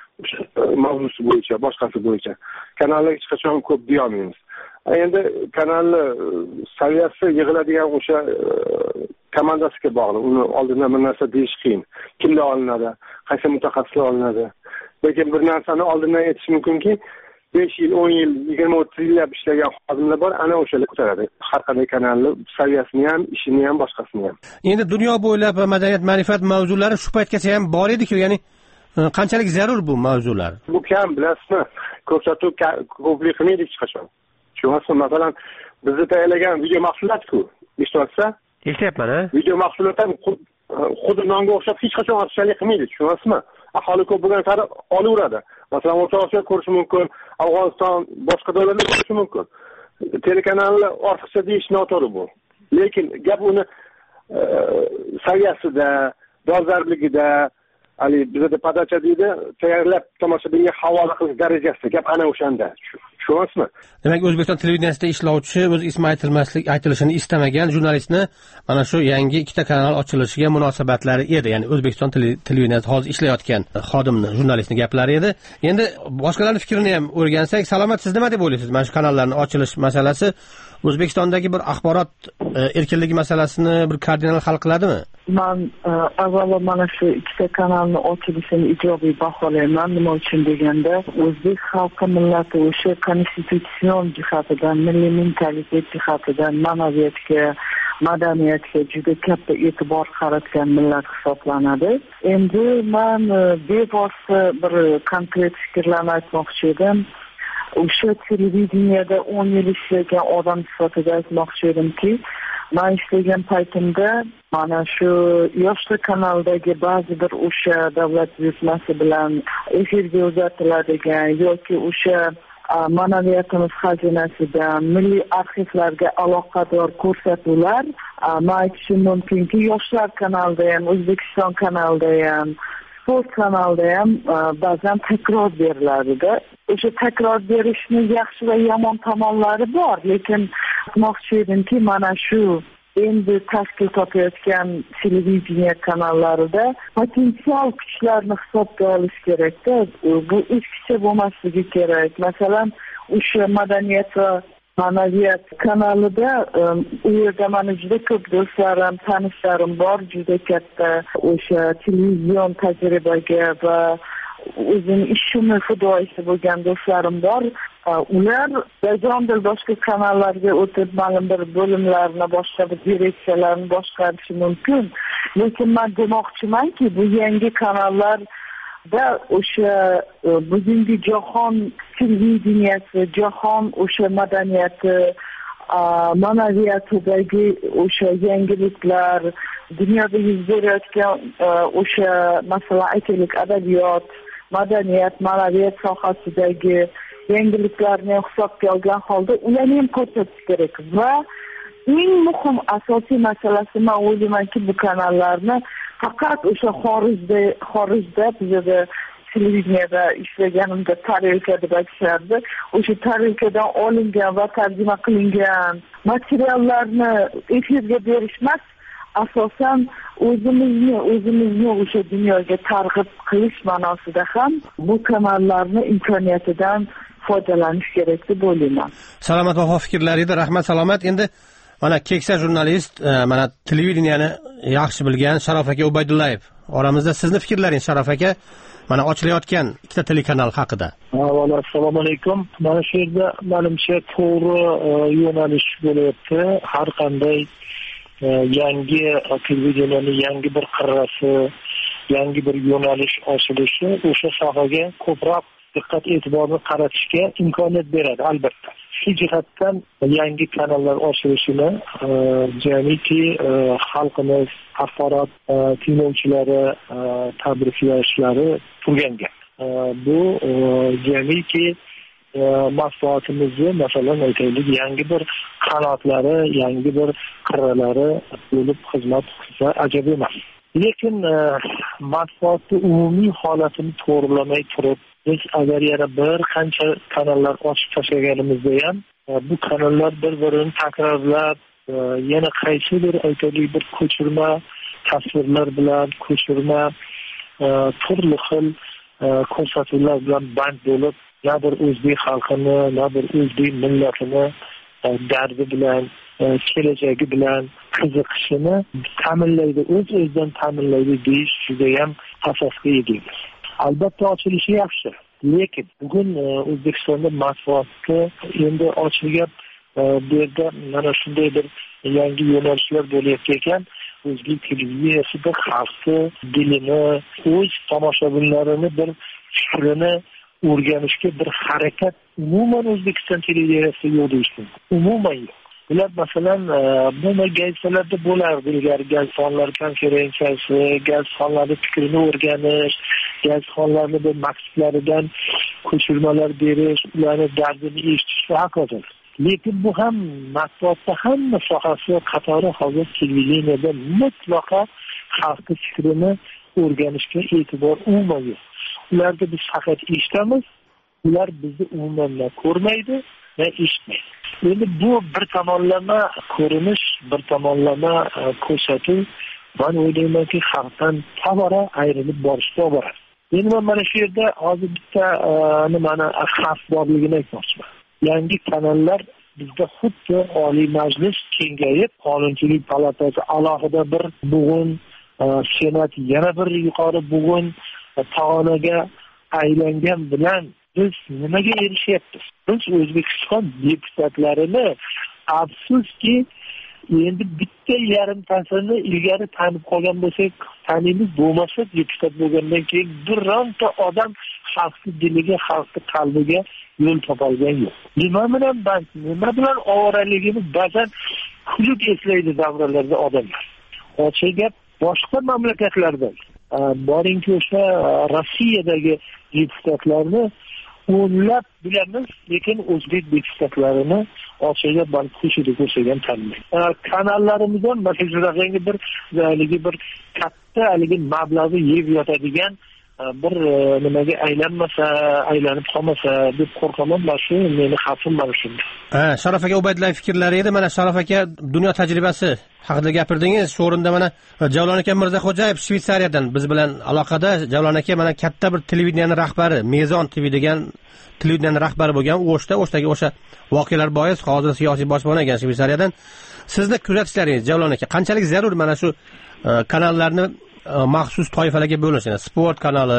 mavzusi bo'yicha, boshqasi bo'yicha. Kanallar hech qachon ko'p deya olmaymiz. Endi kanalni saviyasi yig'iladigan o'sha komandasiga bog'liq. Uni oldindan bir narsa deyish qiyin. Kimlar olinadi, qaysi mutaxassislar olinadi. Lekin bir narsani oldindan aytish mumkinki, 5 yil, 10 yil, 20-30 yillab ishlagan xodimlar bor, ana o'shalar ko'taradi. Har qanday kanalni saviyasini ham, ishini ham, boshqasini ham. Endi dunyo bo'ylab madaniyat, ma'rifat mavzulari shu paytgacha ham bor edi-ku, ya'ni qanchalik zarur bu mavzular? Bu kam, bilasizmi? Ko'rsatuv ko'plik qilmaydi hech qachon. Tushunasizmi? Masalan, bizni tayyorlagan video mahsulot-ku, eshtyapsiz? Eshityapman, ha? Video mahsulot ham xuddi nonga o'xshab hech qachon ortiqchalik qilmaydi, tushunasizmi? Aholi ko'p bo'lgan sari olaveradi. Masalan, O'rta Osiyo ko'rish mumkin, Afg'oniston, boshqa davlatlar ko'rish mumkin. Telekanallar ortiqcha deyish noto'g'ri bu. Lekin gap uni saviyasida, dolzarbligida, hali bizda podacha deydi, tayyorlab tomoshabinga havola qilish darajasida. Gap ana o'shanda. Tushunasizmi? Demak, O'zbekiston televideniyasida ishlovchi, o'z ismi aytilishini istamagan jurnalistni mana shu yangi ikkita kanal ochilishiga munosabatlari edi. Ya'ni O'zbekiston televideniyasida hozir ishlayotgan xodimni, jurnalistning gaplari edi. Endi boshqalarning fikrini ham o'rgansak, Salomat, siz nima deb o'ylaysiz? Mana shu kanallarning ochilish masalasi O'zbekistondagi bir axborot erkinligi masalasini bir kardinal hal qiladimi? Men avvalo mana shu ikkita kanalni ochilishini ijobiy baholayman. Nima uchun deganda, o'zbek xalqi millati o'sha konstitutsion jihatidan, milliy mentalitet jihatidan ma'naviyatga, madaniyatga juda katta e'tibor qaratgan millat hisoblanadi. Endi men bevosita bir konkret fikrlarni aytmoqchi edim. O'sha televideniyada 10 yil ishlagan odam sifatida aytmoqchi edimki, men ishlagan paytimda mana shu yoshlar kanaldagi ba'zi bir o'sha davlat buyurtmasi bilan efirga uzatiladigan yoki o'sha ma'naviyatimiz xazinasidan milliy arxivlarga aloqador ko'rsatuvlar, men aytishim mumkinki, yoshlar kanalida ham, O'zbekiston kanalida ham, sport kanalida ham ba'zan takror beriladi-da. O'sha takror berishni yaxshi va yomon tomonlari bor, lekin aytmoqchi edimki, mana shu endi tashkil topayotgan televideniya kanallarida potensial kuchlarni hisobga olish kerak-da. Bu eskicha bo'lmasligi kerak. Masalan, o'sha madaniyat va ma'naviyat kanalida u yerda mani juda ko'p do'stlarim, tanishlarim bor, juda katta o'sha televizion tajribaga va o'zini ishini fidoyisi bo'lgan do'stlarim bor. Ular bajondir boshqa kanallarga o'tib, ma'lum bir bo'limlarni, boshqa bir direksiyalarni boshqarishi mumkin. Lekin men demoqchimanki, bu yangi kanallarda o'sha bugungi jahon televideniyasi, jahon o'sha madaniyati, ma'naviyatidagi o'sha yangiliklar, dunyoda yuz berayotgan o'sha masalan aytaylik adabiyot, madaniyat, ma'naviyat sohasidagi yangiliklarni hisobga olgan holda ularni ham ko'rsatish kerak va eng muhim asosiy masalasi men o'ylaymanki bu kanallarni faqat o'sha xorijda bizda televideniyada ishlaganimda tarelka deb aytishardi. O'sha tarelkadan olingan va tarjima qilingan materiallarni efirga berish emas, asosan o'zimizni o'sha dunyoga targ'ib qilish ma'nosida ham bu kanallarni imkoniyatidan foydalanish kerak deb o'ylayman. Salomat vafo fikrlaringiz, rahmat. Salomat. Endi mana keksa jurnalist, mana televideniyani yaxshi bilgan Sharof aka Ubaydullayev oramizda. Sizni fikrlaringiz Sharof aka mana ochilayotgan ikkita telekanal haqida. Avvalo assalomu alaykum. Mana shu yerda menimcha to'g'ri yo'nalish bo'lyapti. Har qanday yangi televideniyaning yangi bir qirrasi, yangi bir yo'nalish ochilishi o'sha sohaga ko'proq diqqat e'tiborni qaratishga imkoniyat beradi albatta. Shu jihatdan yangi kanallar ochilishini jamiki xalqimiz, axborot tinglovchilari tabriklashlari turgan gap. Bu jamiki matbuotimizni masalan aytaylik yangi bir qanotlari, yangi bir qirralari bo'lib xizmat qilsa ajab emas. Lekin matbuotning umumiy holatini to'g'rilamay turib, biz agar yana bir qancha kanallar ochib tashlaganimizda ham bu kanallar bir-birini takrorlab yana qaysidir aytaylik bir ko'chirma tasvirlar bilan ko'chirma turli xil ko'rsatuvlar bilan band bo'lib, na bir o'zbek xalqini, na bir o'zbek millatini dardi bilan, kelajagi bilan qiziqishini ta'minlaydi, o'z-o'zidan ta'minlaydi deyish juda ham asosga ega. Albatta ochilishi yaxshi, lekin bugun O'zbekistonda matbuotga endi ochilgan bu yerda mana shunday bir yangi yo'nalishlar bo'layotgan ekan, o'zbek televideniyasida xalqni dilini, o'z tomoshabinlarini bir fikrini o'rganishga bir harakat umuman O'zbekiston televideniyasida yo'q deyishdim. Umuman yo'q. Bular masalan umuman gazetalarda bo'lardi ilgari, gazetalar konferensiyasi, gazetalarning fikrini o'rganish, gazetalarning bir maqsadlaridan ko'chirmalar berish, ularning dardini eshitish va hokazo. Lekin bu ham matbuotda hamma sohasi qatori hozir televideniyada mutlaqo xalqning fikrini o'rganishga e'tibor umuman yo'q. Ularga biz faqat eshitamiz, ular bizni umuman ko'rmaydi va eshitmaydi. Endi bu bir tomonlama ko'rinish, bir tomonlama ko'rsatuv, men o'ylaymanki xalqdan tobora ayrilib borishga boradi. Endi men mana shu yerda hozir bitta nimani xavf borligini aytmoqchiman. Yangi kanallar bizda xuddi Oliy Majlis kengayib, Qonunchilik palatasi alohida bir bugun, Senat yana bir yuqori bugun pog'onaga aylangan bilan biz nimaga erishyapmiz? Biz O'zbekiston deputatlarini afsuski endi bitta yarimtasini ilgari tanib qolgan bo'lsak, tanimiz bo'lmasa deputat bo'lgandan keyin bironta odam xalqning diliga, xalqning qalbiga yo'l topolgan yo'q. Nima bilan ovoraligini ba'zan kulib eslaydi davralarda odamlar. Ochiq gap boshqa mamlakatlarda boringki o'sha Rossiyadagi deputatlarni o'nlab bilamiz, lekin o'zbek deputatlarini ochiqga balki ko'chada ko'rsagan tanmaydi. Kanallarimiz ham mana shunaqangi bir katta haligi mablag'ni yeb yotadigan bir nimaga aylanib qolmasa deb qo'rqaman. Mana shu meni xavfim mana shunda. Sharof aka Ubaydullayev fikrlari edi. Mana Sharof aka dunyo tajribasi haqida gapirdingiz. Shu o'rinda mana Javlon aka Mirzaxo'jayev Shveysariyadan biz bilan aloqada. Javlon aka mana katta bir televideniyaning rahbari, Mezon TV degan televideniyaning rahbari bo'lgan. O'shdagi o'sha voqealar bois hozir siyosiy boshpana ekan Shveysariyadan. Sizni kuzatishlaringiz Javlon aka qanchalik zarur mana shu kanallarni maxsus toifalarga bo'linish, ya'ni sport kanali,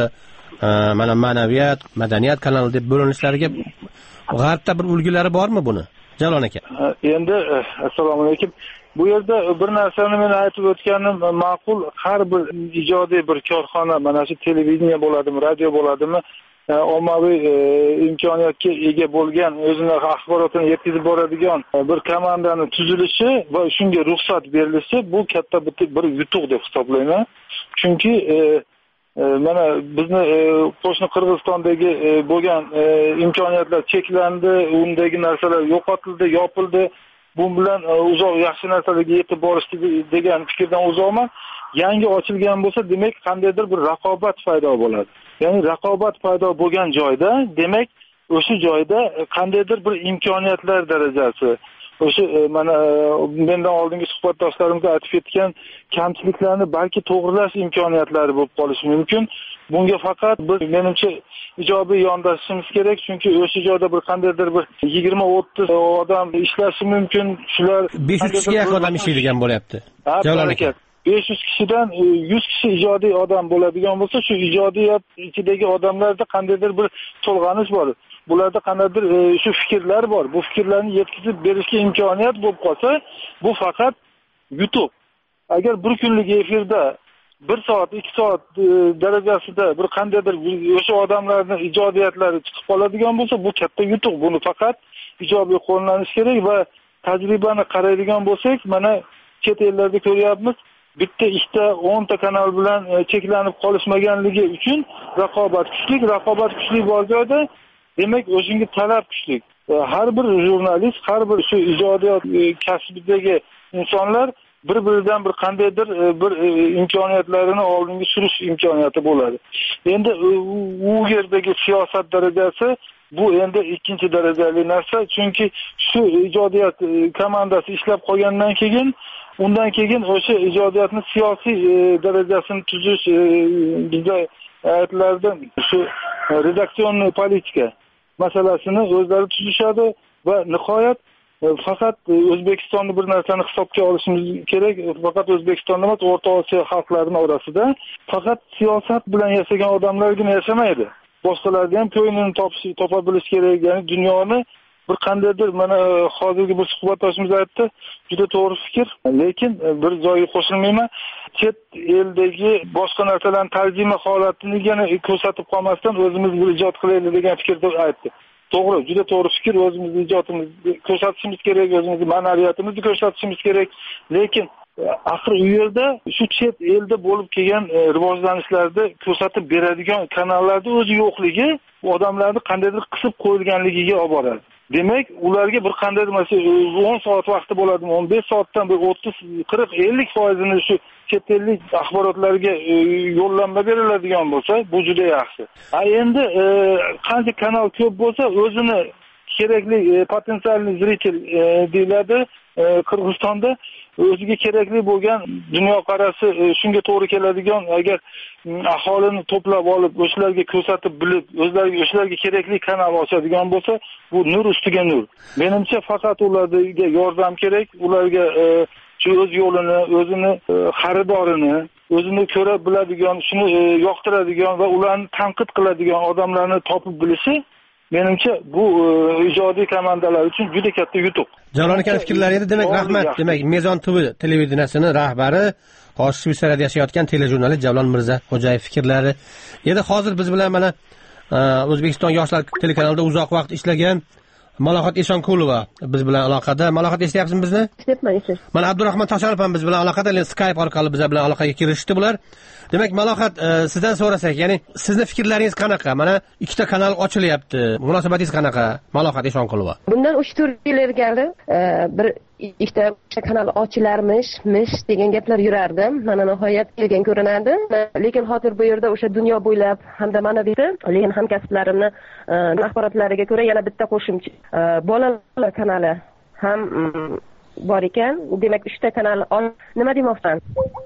mana ma'naviyat, madaniyat kanali deb bo'linishlariga g'arbda bir ulgilari bormi buni? Jalon aka. Endi assalomu alaykum. Bu yerda bir narsani men aytib o'tganim ma'qul. Har bir ijodiy bir korxona, mana shu televideniya bo'ladimi, radio bo'ladimi, ommaviy imkoniyatga ega bo'lgan, o'zining axborotini yetkazib boradigan bir komandani tuzilishi va shunga ruxsat berilishi bu katta bir yutuq deb hisoblayman. Chunki mana bizni qo'shni Qirg'izistondagi bo'lgan imkoniyatlar cheklandi, undagi narsalar yo'qotildi, yopildi. Bu bilan uzoq yaxshi narsalarga yetib borishdi degan fikrdan uzoqman. Yangi ochilgan bo'lsa, demak qandaydir bir raqobat paydo bo'ladi. Ya'ni raqobat paydo bo'lgan joyda, demak o'sha joyda qandaydir bir imkoniyatlar darajasi, o'sha mana mendan oldingi suhbatdoshlarimga aytib ketgan kamchiliklarni balki to'g'rilash imkoniyatlari bo'lib qolishi mumkin. Bunga faqat biz menimcha ijobiy yondashishimiz kerak, chunki o'sha joyda bir qandaydir bir 20-30 odam ishlashi mumkin. Shular 500 kishiga yaqin odam ishlaydigan bo'lyapti. Joylarga 500 kishidan 100 kishi ijodiy odam bo'ladigan bo'lsa, shu ijodiyat ichidagi odamlarda qandaydir bir to'lg'anish bor. Bularda qandaydir shu fikrlar bor. Bu fikrlarni yetkazib berishga imkoniyat bo'lib qolsa, bu faqat yutuq. Agar bir kunlik efirda 1 soat, 2 soat darajasida bir qandaydir o'sha odamlarning ijodiyatlari chiqib qoladigan bo'lsa, bu katta yutuq. Buni faqat ijobiy qo'llanish kerak va tajribani qaraydigan bo'lsak, mana chet ellarda ko'ryapmiz. Bitta, ikkita, 10 ta kanal bilan cheklanib qolishmaganligi uchun raqobat kuchli bor joyda, demak o'shunga talab kuchli. Har bir jurnalist, har bir shu ijodiyot kasbidagi insonlar bir-biridan bir qandaydir bir imkoniyatlarini oldinga surish imkoniyati bo'ladi. Endi u yerdagi siyosat darajasi bu endi ikkinchi darajali narsa, chunki shu ijodiyot komandasi ishlab qolgandan keyin undan keyin o'sha ijodiyotni siyosiy darajasini tuzish bizda aytlarda shu redaksion politika masalasini o'zlari tuzishadi va nihoyat faqat O'zbekistonni bir narsani hisobga olishimiz kerak. Faqat O'zbekistonda emas, O'rta Osiyo xalqlarining orasida faqat siyosat bilan yashagan odamlargina yashamaydi. Boshqalarga ham ko'nglini topa bilish kerak. Ya'ni dunyoni bir qandaydir mana hozirgi bir suhbatdoshimiz aytdi, juda to'g'ri fikr, lekin bir joyga qo'shilmayman. Chet eldagi boshqa narsalarning tarjima holatini yana ko'rsatib qolmasdan o'zimiz bir ijod qilaylik degan fikrni aytdi. To'g'ri, juda to'g'ri fikr. O'zimizni ijodimizni ko'rsatishimiz kerak, o'zimizni ma'naviyatimizni ko'rsatishimiz kerak. Lekin axir u yerda shu chet elda bo'lib kelgan rivojlanishlarni ko'rsatib beradigan kanallarda o'zi yo'qligi odamlarni qandaydir qisib qo'yilganligiga olib boradi. Demak, ularga bir qanday demasa 10 soat vaqti bo'ladimi, 15 soatdan bir 30, 40, 50% shu chet ellik axborotlarga yo'llanma beriladigan bo'lsa, bu juda yaxshi. Endi qancha kanal ko'p bo'lsa, o'zini kerakli potensialni zritel deyiladi Qirg'izistonda, o'ziga kerakli bo'lgan dunyoqarashi shunga to'g'ri keladigan, agar aholini to'plab olib, o'shalarga ko'rsatib bilib, o'shalarga kerakli kanal ochadigan bo'lsa, bu nur ustiga nur. Menimcha faqat ularga yordam kerak, ularga shu o'z yo'lini, o'zini xaridorini, o'zini ko'ra biladigan, shuni yoqtiradigan va ularni tanqid qiladigan odamlarni topib bilishi, menimcha bu ijodiy komandalar uchun juda katta yutuq. Jalol aka fikrlari edi, demak rahmat. Demak Mezon TV televideniyasining rahbari, hozir Shveysariyada yashayotgan telejurnalist Javlon Mirzaxo'jayev fikrlari. Endi hozir biz bilan mana O'zbekiston yoshlar telekanalida uzoq vaqt ishlagan Malohat Eshonqulova biz bilan aloqada. Malohat, eslayapsizmi bizni? Eslayapman. Mana Abdurahmon Tashanov ham biz bilan aloqada, Skype orqali biz bilan aloqaga kirishdi bular. Demak, Malohat, sizdan so'rasak, ya'ni sizning fikrlaringiz qanaqa? Mana ikkita kanal ochilyapti. Munosabatingiz qanaqa, Malohat Eshonqulova? Bundan 3-4 yil ilgari bir ikkita kanal ochilarmish degan gaplar yurardi. Mana nihoyat kelgan ko'rinadi. Lekin hozir bu yerda o'sha dunyo bo'ylab hamda mana bitta, lekin hamkasblarimni axborotlariga ko'ra yana bitta qo'shimcha bolalar kanali ham bor ekan. Demak 3 ta kanal nima demoqchiman?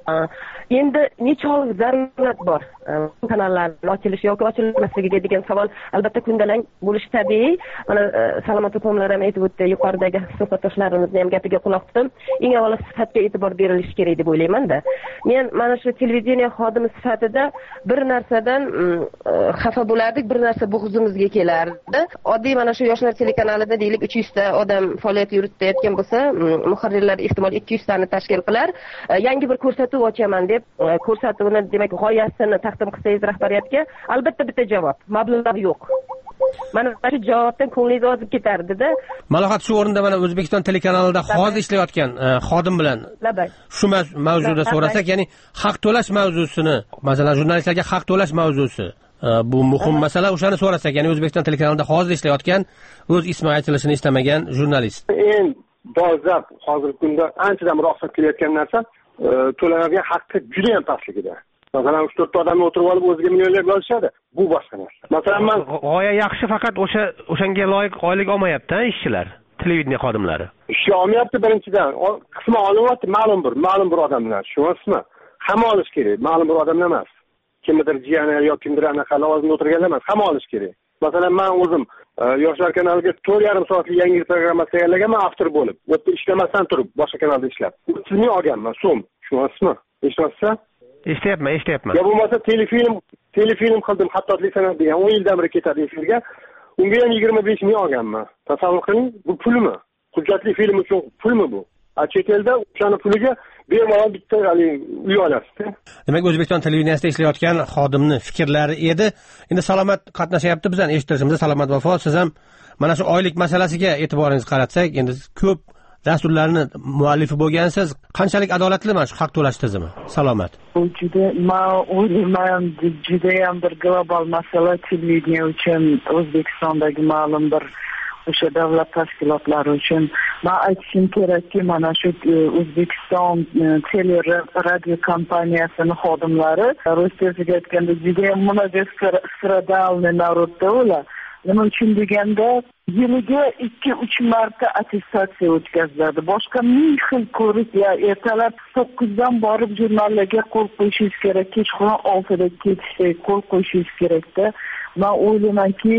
Endi nechog'lik zarurat bor bu kanallarning ochilishi yoki ochilmasligiga degan savol albatta kundalang bo'lishi tabiiy. Mana Salomon To'pomlar ham aytib o'tdi, yuqoridagi suhbatdoshlarimizning ham gapiga quloq tutdim. Eng avvalo sifatga e'tibor berilishi kerak deb o'ylayman-da. Men mana shu televideniya xodimi sifatida bir narsadan xafa bo'lardik, bir narsa bo'g'zimizga kelardi. Oddiy mana shu yoshlar telekanalida deylik 300 ta odam faoliyat yuritayotgan bo'lsa, muharrirlar ehtimol 200 tani tashkil qilar. Yangi bir ko'rsatuv ochaman deb ko'rsatuvni, demak, g'oyasini taqdim qilsangiz rahbariyatga, albatta bitta javob: mablag' yo'q. mana shu javobdan ko'nglingiz ozib ketardida. Malohat, shu o'rinda mana O'zbekiston telekanalida hozir ishlayotgan xodim bilan shu mavzuda so'rasak, ya'ni haq to'lash mavzusini, masalan, jurnalistlarga haq to'lash mavzusi bu muhim masala, o'shani so'rasak, ya'ni O'zbekiston telekanalida hozir ishlayotgan, o'z ismi aytilishini istamagan jurnalist. Eng dolzarb hozirgi kunda anchadan ruxsat kelayotgan narsa to'lanadigan haqqi juda ham pastligida. Masalan, 3-4 ta odamni o'tirib olib o'ziga millionlab yozishadi. Bu boshqa narsa. Masalan, men g'oya yaxshi, faqat o'shanga loyiq oylik olmayapti, ishchilar, televideniya xodimlari. Ish olmayapti birinchidan. Qisman olyapti ma'lum bir odamlar. Shunisi hamma olish kerak, ma'lum bir odamlar emas. Kimdir jiyani yoki kimdir anaqa lavozimda o'tirganlar emas, hamma olish kerak. Masalan, men o'zim Yoshlar kanaliga 4,5 soatlik yangi programma tayyorlaganman, avtor bo'lib. Bu yerda ishlamasdan turib, boshqa kanalda ishlab. 30 ming olganman so'm. Shunisi eshitasiz? Eshityapman. Ya bo'lmasa telefilm qildim, xattotlik san'ati degan 10 yildan beri ketadi efirga. Unga ham 25 ming olganman. Tasavvur qiling, bu pulmi? Hujjatli film uchun pulmi bu? Chet elda o'shani puliga bemalol bitta uy olasiz. Demak, O'zbekiston televideniyasida ishlayotgan xodimni fikrlari edi. Endi Salomat qatnashyapti bizdan eshittirishimizda. Salomat Vafo, siz ham mana shu oylik masalasiga e'tiboringizni qaratsak, endi ko'p dasturlarni muallifi bo'lgansiz, qanchalik adolatli mana shu haq to'lash tizimi? Salomat. Bu juda ham bir global masala televideniya uchun, O'zbekistondagi ma'lum bir o'sha davlat tashkilotlari uchun. Men aytishim kerakki, mana shu O'zbekiston teleradio kompaniyasining xodimlari, ro'stasiga aytganda, juda ham mnoгострадальный narodda ular. Nima uchun deganda, yiliga 2-3 marta attestatsiya o'tkaziladi. Boshqa ming xil ko'rik, ertalab 9dan borib jurnallarga qo'l qo'yishingiz kerak, kechqurun 6da ketishga qo'l qo'yishingiz kerakda. Men o'ylaymanki,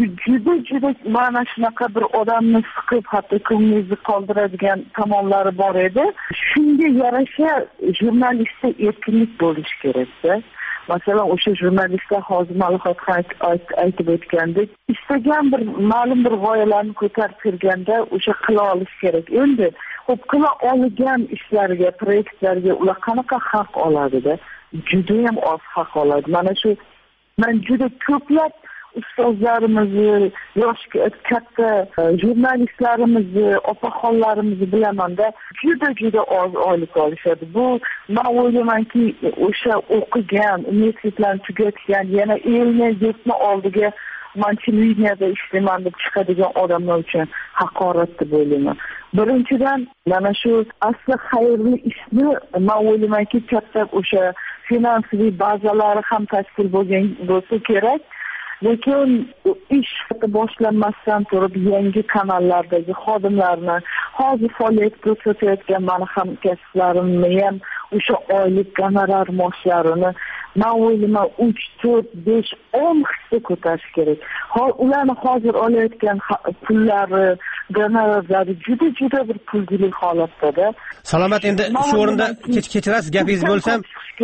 juda mana shunaqa bir odamni siqib, hatto ko'nglingizni qoldiradigan tomonlari bor edi. Shunga yarasha jurnalistda erkinlik bo'lishi kerakda. Masalan, o'sha jurnalistlar hozir Malohat aytib o'tgandek, istagan bir ma'lum bir g'oyalarni ko'tarib kirganda o'sha qila olish kerak. Endi xo'p, qila olgan ishlariga, proyektlarga ular qanaqa haq oladi-da? Juda ham oz haq oladi. Mana shu men juda ko'plab ustozlarimizni, yosh katta jurnalistlarimizni, opaxonlarimizni bilamanda, juda oz oylik olishadi. Bu men o'ylaymanki, o'sha o'qigan, universitetlarni tugatgan, yana elni yurtni oldiga men televideniyada ishlayman deb chiqadigan odamlar uchun haqorat deb o'ylayman. Birinchidan, mana shu asli xayrli ishni men o'ylaymanki, katta o'sha finansiy bazalari ham tashkil bo'lgan bo'lsa kerak. Lekin ish boshlanmasdan turib yangi kanallardagi xodimlarni, hozir faoliyat ko'rsatayotgan mani hamkasblarimni ham o'sha oylik gonorar maoshlarini men o'ylayman 3, 4, 5, 10 hissa ko'tarish kerak. Ularni hozir olayotgan pullari, gonorarlari juda bir pulli holatda. Salomat, endi shu o'rinda kechirasiz, gapingiz bo'lsam,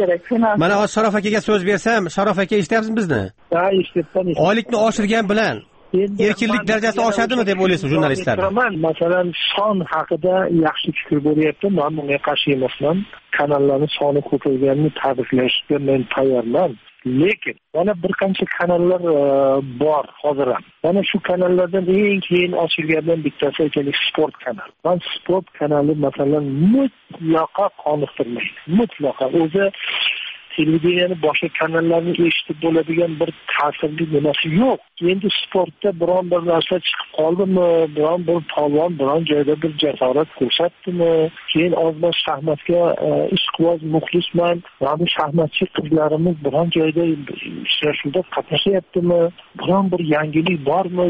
mana hozir Sharof akaga so'z bersam, Sharof aka eshityapsiz bizni? Ha, eshityapman. Oylikni oshirgan bilan erkinlik darajasi oshadimi deb o'ylaysiz jurnalistlar? Masalan, son haqida yaxshi fikr bo'lyapti. Men bunga qarshi emasman. Kanallarning soni ko'payganini ta'riflashga men tayyorman. Lekin mana bir qancha kanallar bor hozir ham. Mana shu kanallardan eng keyin ochilgandan bittasi aytaylik sport kanali. Men sport kanali masalan mutlaqo qoniqtirmaydi. Mutlaqo o'zi televideniyani boshqa kanallarni eshitib bo'ladigan bir ta'sirli nimasi yo'q. Endi sportda biron bir narsa chiqib qoldimi, biron bir polvon biron joyda bir jasorat ko'rsatdimi, keyin ozman shaxmatga ishqiboz muxlisman, mana shaxmatchi qizlarimiz biron joyda uchrashuvda qatnashyaptimi, biron bir yangilik bormi?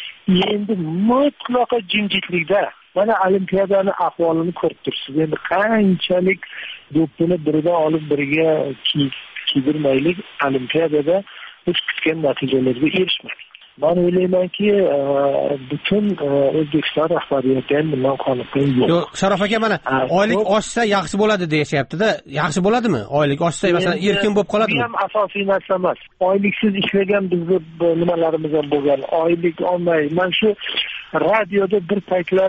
Endi mutlaqo jimjitlikda. Mana olimpiadani ahvolini ko'rib tursiz. Endi qanchalik do'ppini biridan olib biriga kiydirmaylik, olimpiadada biz kutgan natijalarga erishmadik. Men o'ylaymanki, butun O'zbekiston rahbariyati ham bundan qoniqgan yo'q. Yo'q, Sharof aka, mana oylik oshsa yaxshi bo'ladi deyapti-da. Yaxshi bo'ladimi? Oylik oshsa, masalan, erkin bo'lib qoladimi? Bu ham asosiy narsa emas. Oyliksiz ishlagan bizni nimalarimiz ham bo'lgan. Oylik olmay, men shu radioda bir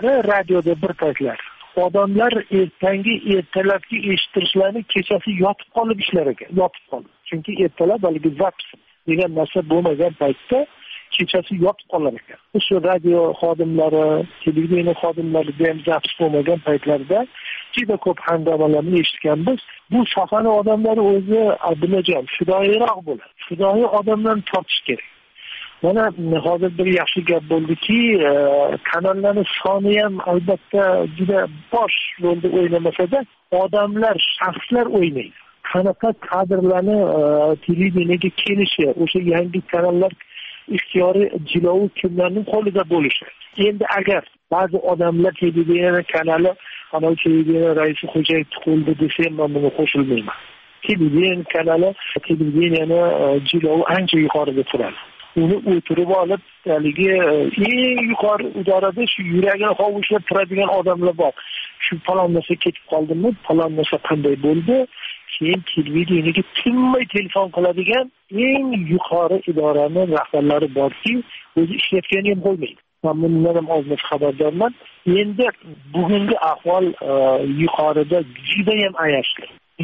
paytlar odamlar ertalabki eshittirishlarni kechasi yotib qolib ishlar ekan, Chunki ertalab haligi zaps degan narsa bo'lmagan paytda kechasi yotib qolar ekan. Shu radio xodimlari, televideniya xodimlarida ham zapis bo'lmagan paytlarda juda ko'p hangamalarni eshitganmiz. Bu sohani odamlari o'zi bilajon, fidoyiroq bo'ladi. Fidoyi odamlarni topish kerak. Mana hozir bir yaxshi gap bo'ldiki, kanallarning soni ham albatta juda bosh rolda o'ynamasa-da, odamlar, shaxslar o'ynaydi. Qanaqa kadrlarni televideniyaga kelishi, o'sha yangi kanallar ixtiyoriy jilovi kimlarning qo'lida bo'lishi. Endi agar ba'zi odamlar televideniya kanali, ana televideniya raisi Xo'jayev qo'lida desa, men buni qo'shilmayman. Televideniya kanali, televideniyani jilovi ancha yuqorida turadi. Uni o'tirib olib, haligi eng yuqori idorada shu yuragini hovuchlab turadigan odamlar bor. Shu falon narsa ketib qoldimi, falon narsa qanday bo'ldi, keyin televideniyaga tinmay telefon qiladigan eng yuqori idoraning rahbarlari borki, o'zi ishlatgani ham qo'ymaydi. Men bundan ham ozroq xabardorman. Endi bugungi ahvol yuqorida juda ham ayashli.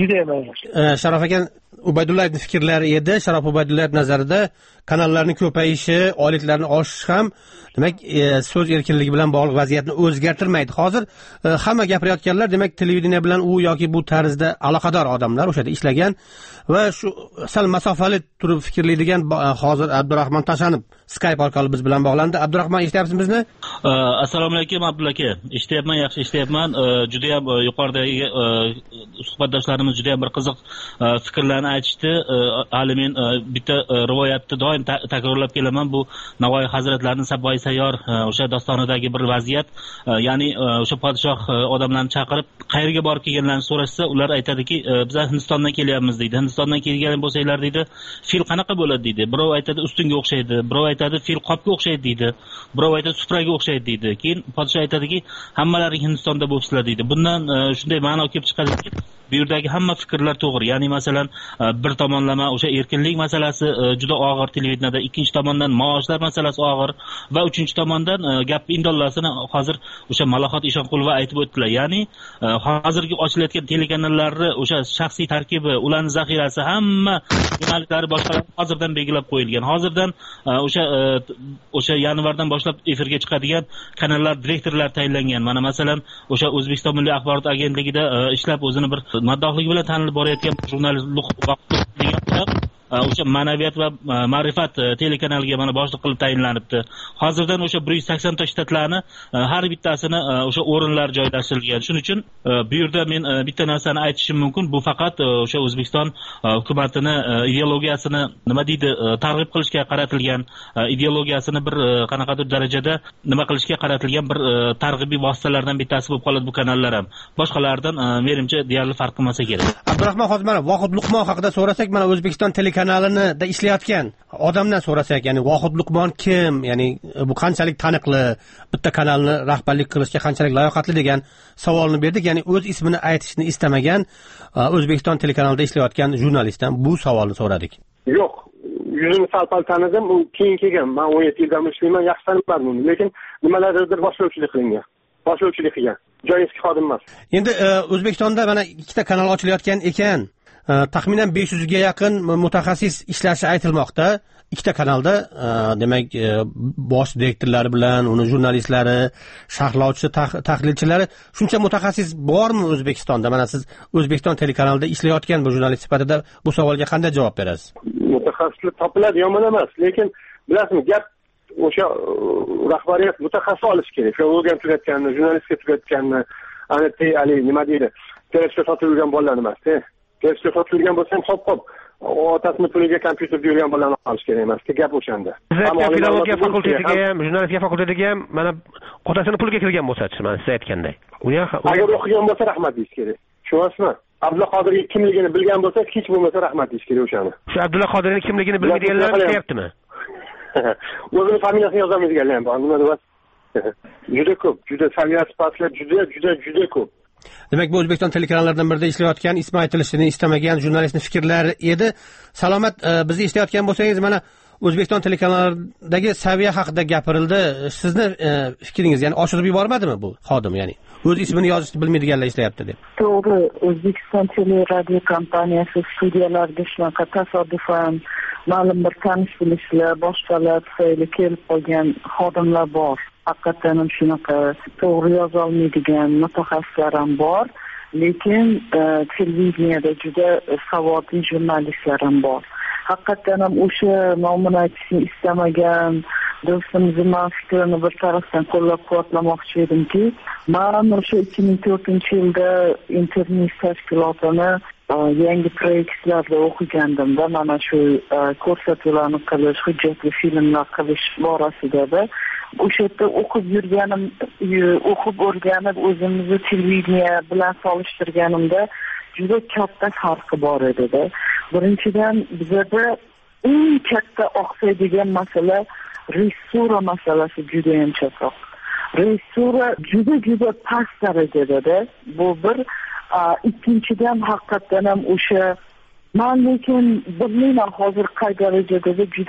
Sharof aka, Ubaydullayevning fikrlari edi. Sharof Ubaydullayev nazarida kanallarning ko'payishi, oyliklarning oshishi ham demak so'z erkinligi bilan bog'liq vaziyatni o'zgartirmaydi. Hozir hamma gapirayotganlar demak televideniya bilan u yoki bu tarzda aloqador odamlar, o'sha yerda ishlagan va shu sal masofali turib fikrlaydigan hozir Abdurahmon Tashanov Skype orqali biz bilan bog'landi. Abdurahmon, eshityapsiz bizni? Assalomu alaykum Abdulla aka. Eshityapman, yaxshi eshityapman. Juda ham yuqoridagi suhbatdoshlarimiz juda ham bir qiziq fikrlarni aytishdi. Hali men bitta rivoyatni doim takrorlab kelaman. Bu Navoiy hazratlarining Saboi sayyor o'sha dostonidagi bir vaziyat. Ya'ni o'sha podshoh odamlarni chaqirib, qayerga borib kelganlarini so'rashsa, ular aytadiki, biz Hindistondan kelyapmiz deydi. Hindistondan kelgan bo'lsanglar deydi, fil qanaqa bo'ladi deydi. Birov aytadi ustunga o'xshaydi, birov aytadi fil qopga o'xshaydi deydi, birov aytadi supraga o'xshaydi deydi. Keyin podshoh aytadiki, hammalaring Hindistonda bo'libsizlar deydi. Bundan shunday ma'no kelib chiqadiki, bu yerdagi hamma fikrlar to'g'ri. Ya'ni masalan, bir tomonlama o'sha erkinlik masalasi juda og'ir televideniyada, ikkinchi tomondan maoshlar masalasi og'ir va uchinchi tomondan gap indollasini hozir o'sha Malohat Eshonqulova aytib o'tdilar. Ya'ni hozirgi ochilayotgan telekanallarni o'sha shaxsiy tarkibi, ularning zaxirasi, hamma yo'nalishlari boshqalar hozirdan belgilab qo'yilgan. Hozirdan o'sha yanvardan boshlab efirga chiqadigan kanallar direktorlari tayinlangan. Mana masalan, o'sha O'zbekiston Milliy axborot agentligida ishlab o'zini bir maddohligi bilan tanilib borayotgan jurnalist degan o'sha ma'naviyat va ma'rifat telekanaliga mana boshliq qilib tayinlanibdi. Hozirdan o'sha 180 ta shtatlarni har bittasini o'sha o'rinlar joylashtirilgan. Shuning uchun bu yerda men bitta narsani aytishim mumkin. Bu faqat o'sha O'zbekiston hukumatini ideologiyasini nima deydi, targ'ib qilishga qaratilgan, ideologiyasini bir qanaqadir darajada nima qilishga qaratilgan bir targ'ibiy vositalardan bittasi bo'lib qoladi bu kanallar ham. Boshqalardan menimcha deyarli farq qilmasa kerak. Abdurahmon, hozir mana Vohid Luqmon haqida so'rasak, mana O'zbekiston telekanalida ishlayotgan odamdan so'rasak, ya'ni Vohid Luqmon kim? Ya'ni bu qanchalik taniqli, bitta kanalni rahbarlik qilishga qanchalik layoqatli degan savolni berdik. Ya'ni o'z ismini aytishni istamagan O'zbekiston telekanalida ishlayotgan jurnalistdan bu savolni so'radik. Yo'q, yuzini sal-pal tanidim, u keyin kelgan. Men 17 yildan ishlayman, yaxshi tanimadim uni, lekin nimalardir boshlovchilik qilingan. Boshlovchilik qilgan. Joyskiy xodim emas. Endi O'zbekistonda mana ikkita kanal ochilayotgan ekan. Taxminan 500 ga yaqin mutaxassis ishlashi aytilmoqda. Ikkita kanalda demak bosh direktorlari bilan uni jurnalistlari, sharhlovchi, tahlilchilari, shuncha mutaxassis bormi O'zbekistonda? Mana siz O'zbekiston telekanalida ishlayotgan bir jurnalist sifatida bu savolga qanday javob berasiz? Mutaxassislar topiladi, yomon emas, lekin bilasizmi, gap o'sha rahbariyat mutaxassis olish kerak. Filologiya tugatganini, jurnalistika tugatganini, ana nima deydi, televizor sotib yurgan bolalar emas, televizor sotib yurgan bo'lsa ham xo'p, otasini puliga kompyuterda yurgan bolalarni olish kerak emas. Gap o'shanda. Filologiya fakultetiga ham, jurnalistika fakultetiga ham mana otasini puliga kirgan bo'lsa-chi, men siz aytganday. Agar o'qigan bo'lsa rahmat deyish kerak. Tushunyapsizmi? Abdulla Qodirning kimligini bilgan bo'lsa, hech bo'lmasa rahmat deyish kerak o'shani. Shu Abdulla Qodirning kimligini bilmaydiganlar ishlayaptimi? O'zini familiyasini yozolmaydiganlar ham bor. Nima deyapsiz? Juda ko'p, juda saviyasi pastlar, juda ko'p. Demak, bu O'zbekiston telekanallaridan birida ishlayotgan, ismi aytilishini istamagan jurnalistning fikrlari edi. Salomat, bizni eshitayotgan bo'lsangiz, mana O'zbekiston telekanalidagi saviya haqida gapirildi. Sizni fikringiz, ya'ni oshirib yubormadimi bu xodim, ya'ni o'z ismini yozishni bilmaydiganlar ishlayapti deb? To'g'ri, O'zbekiston teleradio kompaniyasi studiyalarga shunaqa tasodifan ma'lum bir tanish-bilishlar, boshqalar tufayli kelib qolgan xodimlar bor. Haqiqatan ham shunaqa to'g'ri yoza olmaydigan mutaxassislar ham bor, lekin televideniyada juda savodli jurnalistlar ham bor. Haqiqatan ham o'sha nomini aytishni istamagan do'stimizni man fikrini bir tarafdan qo'llab-quvvatlamoqchi edimki, man o'sha 2004-yilda internet tashkilotini yangi proyektlarda o'qigandim-da, mana shu ko'rsatuvlarni qilish, hujjatli filmlar qilish borasida o'sha yerda o'qib o'rganib o'zimizni televideniya bilan solishtirganimda juda katta farqi bor edi-da. Birinchidan bizda eng katta oqsaydigan masala rejissura masalasi juda ham chatoq. Rejissura juda past darajada. Bu bir. Ikkinchidan haqiqatan ham o'sha men lekin bilmayman hozir qay darajada juda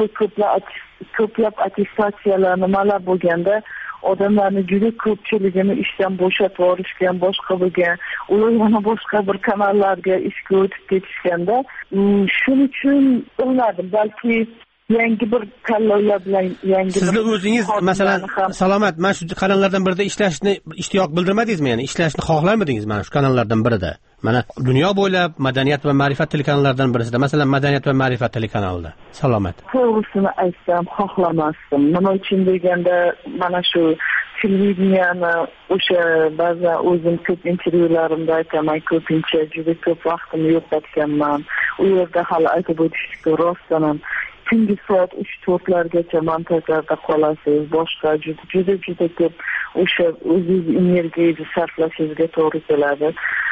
ko'plab attestatsiyalar nimalar bo'lganda odamlarni juda ko'pchiligini ishdan bo'shatib yuborishgan, boshqa bo'lgan, ular yana boshqa bir kanallarga ishga o'tib ketishganda, shuning uchun bilmadim, balki yangi bir tanlovlar bilan sizni o'zingiz masalan Salomat, mana shu kanallardan birida ishlashni ishtiyoq bildirmadingizmi, ya'ni ishlashni xohlarmidingiz mana shu kanallardan birida? Mana dunyo bo'ylab madaniyat va ma'rifat telekanallaridan birisida, masalan madaniyat va ma'rifat telekanalida. Salomat. To'g'risini aytsam xohlamasdim. Nima uchun deganda mana shu televideniyani o'sha ba'zan o'zim ko'p intervyularimda aytaman, ko'pincha juda ko'p vaqtimni yo'qotganman. U yerda hali aytib o'tishga rostdan ham tungi soat 3-4largacha montajlarda qolasiz. Boshqa juda ko'p o'sha o'zingiz energiyangizni sarflashingizga to'g'ri keladi.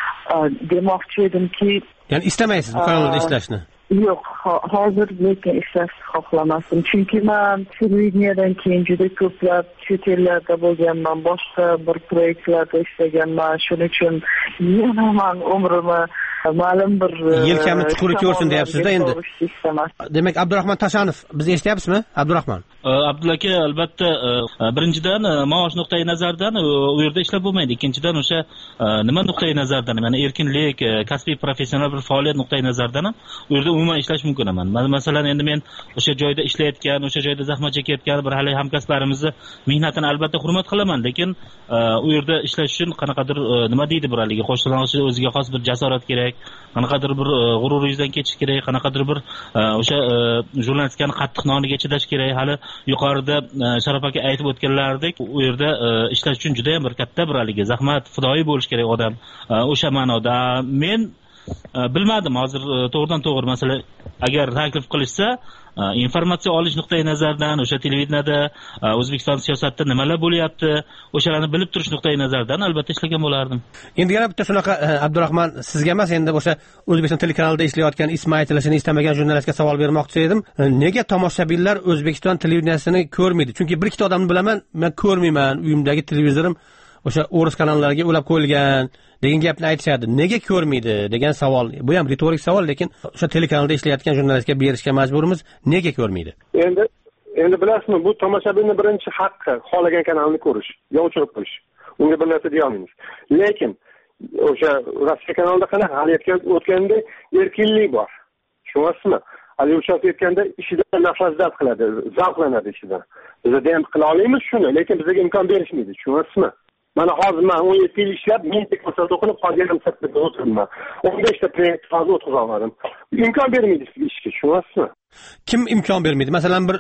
Demoqchi edimki, ya'ni istamaysiz bu kanalda ishlashni? Yo'q, hozir lekin ishlashni xohlamasdim. Chunki men televizoriyadan keyin juda ko'plab chet ellarda bo'lganman, boshqa bir proyektlarda ishlaganman. Shuning uchun yana men umrimni ma'lum bir yelkamni chuquri ko'rsin deyapsiz-da endi. Demak, Abdurahmon Tashanov, bizni eshityapsizmi? Abdurahmon. Abdulla aka, albatta, birinchidan maosh nuqtai nazaridan u yerda ishlab bo'lmaydi. Ikkinchidan o'sha nima nuqtai nazaridan, ya'ni erkinlik, kasbiy professional bir faoliyat nuqtai nazaridan ham u yerda umuman ishlash mumkin emas. Masalan, endi men o'sha joyda ishlayotgan, o'sha joyda zahmat chekayotgan bir hali hamkasblarimizni mehnatini albatta hurmat qilaman, lekin u yerda ishlash uchun qanaqadir nima deydi, bir haligi qo'shnilarning o'ziga xos bir jasorat kerak, qanaqadir bir g'ururingizdan kechish kerak, qanaqadir bir o'sha jurnalistikani qattiq noniga chidash kerak. Hali yuqorida Sharof aka aytib o'tganlaridek, u yerda ishlash uchun juda ham bir katta bir haligi zahmat, fidoyi bo'lish kerak odam. O'sha ma'noda men bilmadim, hozir to'g'ridan to'g'ri masala agar taklif qilishsa, informatsiya olish nuqtai nazaridan, o'sha televideniyada O'zbekiston siyosatida nimalar bo'lyapti, o'shalarni bilib turish nuqtai nazaridan albatta ishlagan bo'lardim. Endi yana bitta shunaqa Abdurahmon, sizga emas, endi o'sha O'zbekiston telekanalida ishlayotgan, ismi aytilishini istamagan jurnalistga savol bermoqchi edim. Nega tomoshabinlar O'zbekiston televideniyasini ko'rmaydi? Chunki bir ikkita odamni bilaman, men ko'rmayman, uyimdagi televizorim o'sha o'ris kanallariga ulab qo'yilgan degan gapni aytishadi. Nega ko'rmaydi degan savol. Bu ham retorik savol, lekin o'sha telekanalda ishlayotgan jurnalistga berishga majburmiz. Nega ko'rmaydi? Endi bilasizmi, bu tomoshabinning birinchi haqqi xohlagan kanalni ko'rish, yo o'chirib qo'yish. Unga bir narsa deya olmaymiz. Lekin o'sha Rossiya kanalida qanaqa hali o'tganda erkinlik bor. Tushunyapsizmi? Hali o'sha aytganda ishidan nafrat qiladi, zavqlanadi ishidan. Bizda ham qila olamiz shuni, lekin bizga imkon berishmaydi. Tushunyapsizmi? Mana hozir men 17 yil ishlab, mingta ko'rsatuv o'qib, qolganim sakkiz o'tiribman. 15 ta proyekt hozir o'tkaza olmadim. Imkon bermaydi sizga ishga, tushunasizmi? Kim imkon bermaydi? Masalan, bir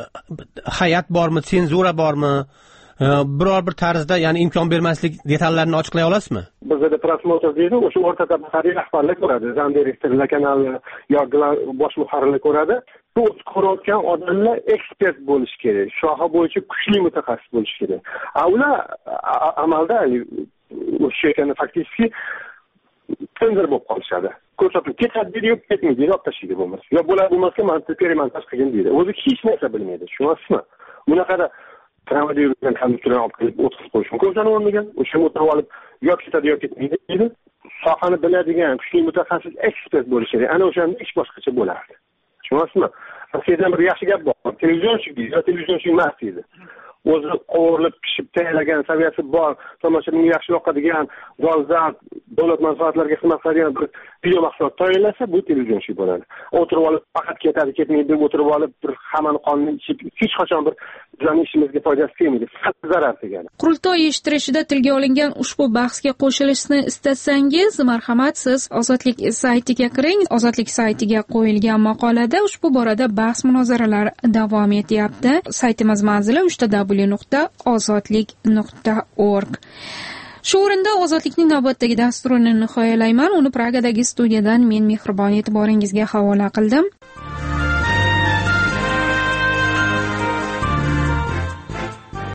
hay'at bormi, senzura bormi? Biror bir tarzda, ya'ni imkon bermaslik detallarini ochiqlay olasizmi? Bizda prosmotr deydi, o'sha o'rta tabaqali rahbarlar ko'radi, zamdirektorlar, kanal yoki bosh muharrirlar ko'radi. Bu ko'rayotgan odamlar ekspert bo'lishi kerak, soha bo'yicha kuchli mutaxassis bo'lishi kerak. Ular amalda o'sha ekani faktiski tender bo'lib qolishadi. Ko'rsatib ketadi deydi, yo'q ketmaydi, olib tashlaydi bo'lmasa. Yo bo'ladi bo'lmasa, men perimontaj qilgan deydi. O'zi hech narsa bilmaydi, tushunasizmi? Bunaqada tramvayda yurgan konduktorni olib kelib o'tkazib qo'yish mumkin. O'shani o'rniga o'sha o'tirib olib, yo ketadi, yo ketmaydi deydi. Sohani biladigan kuchli mutaxassis ekspert bo'lishi kerak. Ana o'shanda ish boshqacha bo'lardi. Tushunasizmi? Rossiyadan bir yaxshi gap bor. Televizionchi emas deydi. O'zi qovurilib pishib tayyorlagan saviyasi bor, tomoshabinga yaxshi yoqadigan, dolzarb, davlat manfaatlariga xizmat qiladigan bir video mahsulot tayyorlasa, bu televizionchi bo'ladi. O'tirib olib faqat ketadi-ketmaydi deb o'tirib olib bir hammani qonini ichib, hech qachon bir bizning ishimizga foydasi tegmaydi. Faqat zarar tegadi. Qurultoy eshittirishida tilga olingan ushbu bahsga qo'shilishni istasangiz, marhamat, siz Ozodlik saytiga kiring. Ozodlik saytiga qo'yilgan maqolada ushbu borada bahs-munozaralar davom etyapti. Saytimiz manzili www.ozodlik.org. Shu o'rinda Ozodlikning navbatdagi dasturini nihoyalayman. Uni Pragadagi studiyadan men Mehribon e'tiboringizga havola qildim.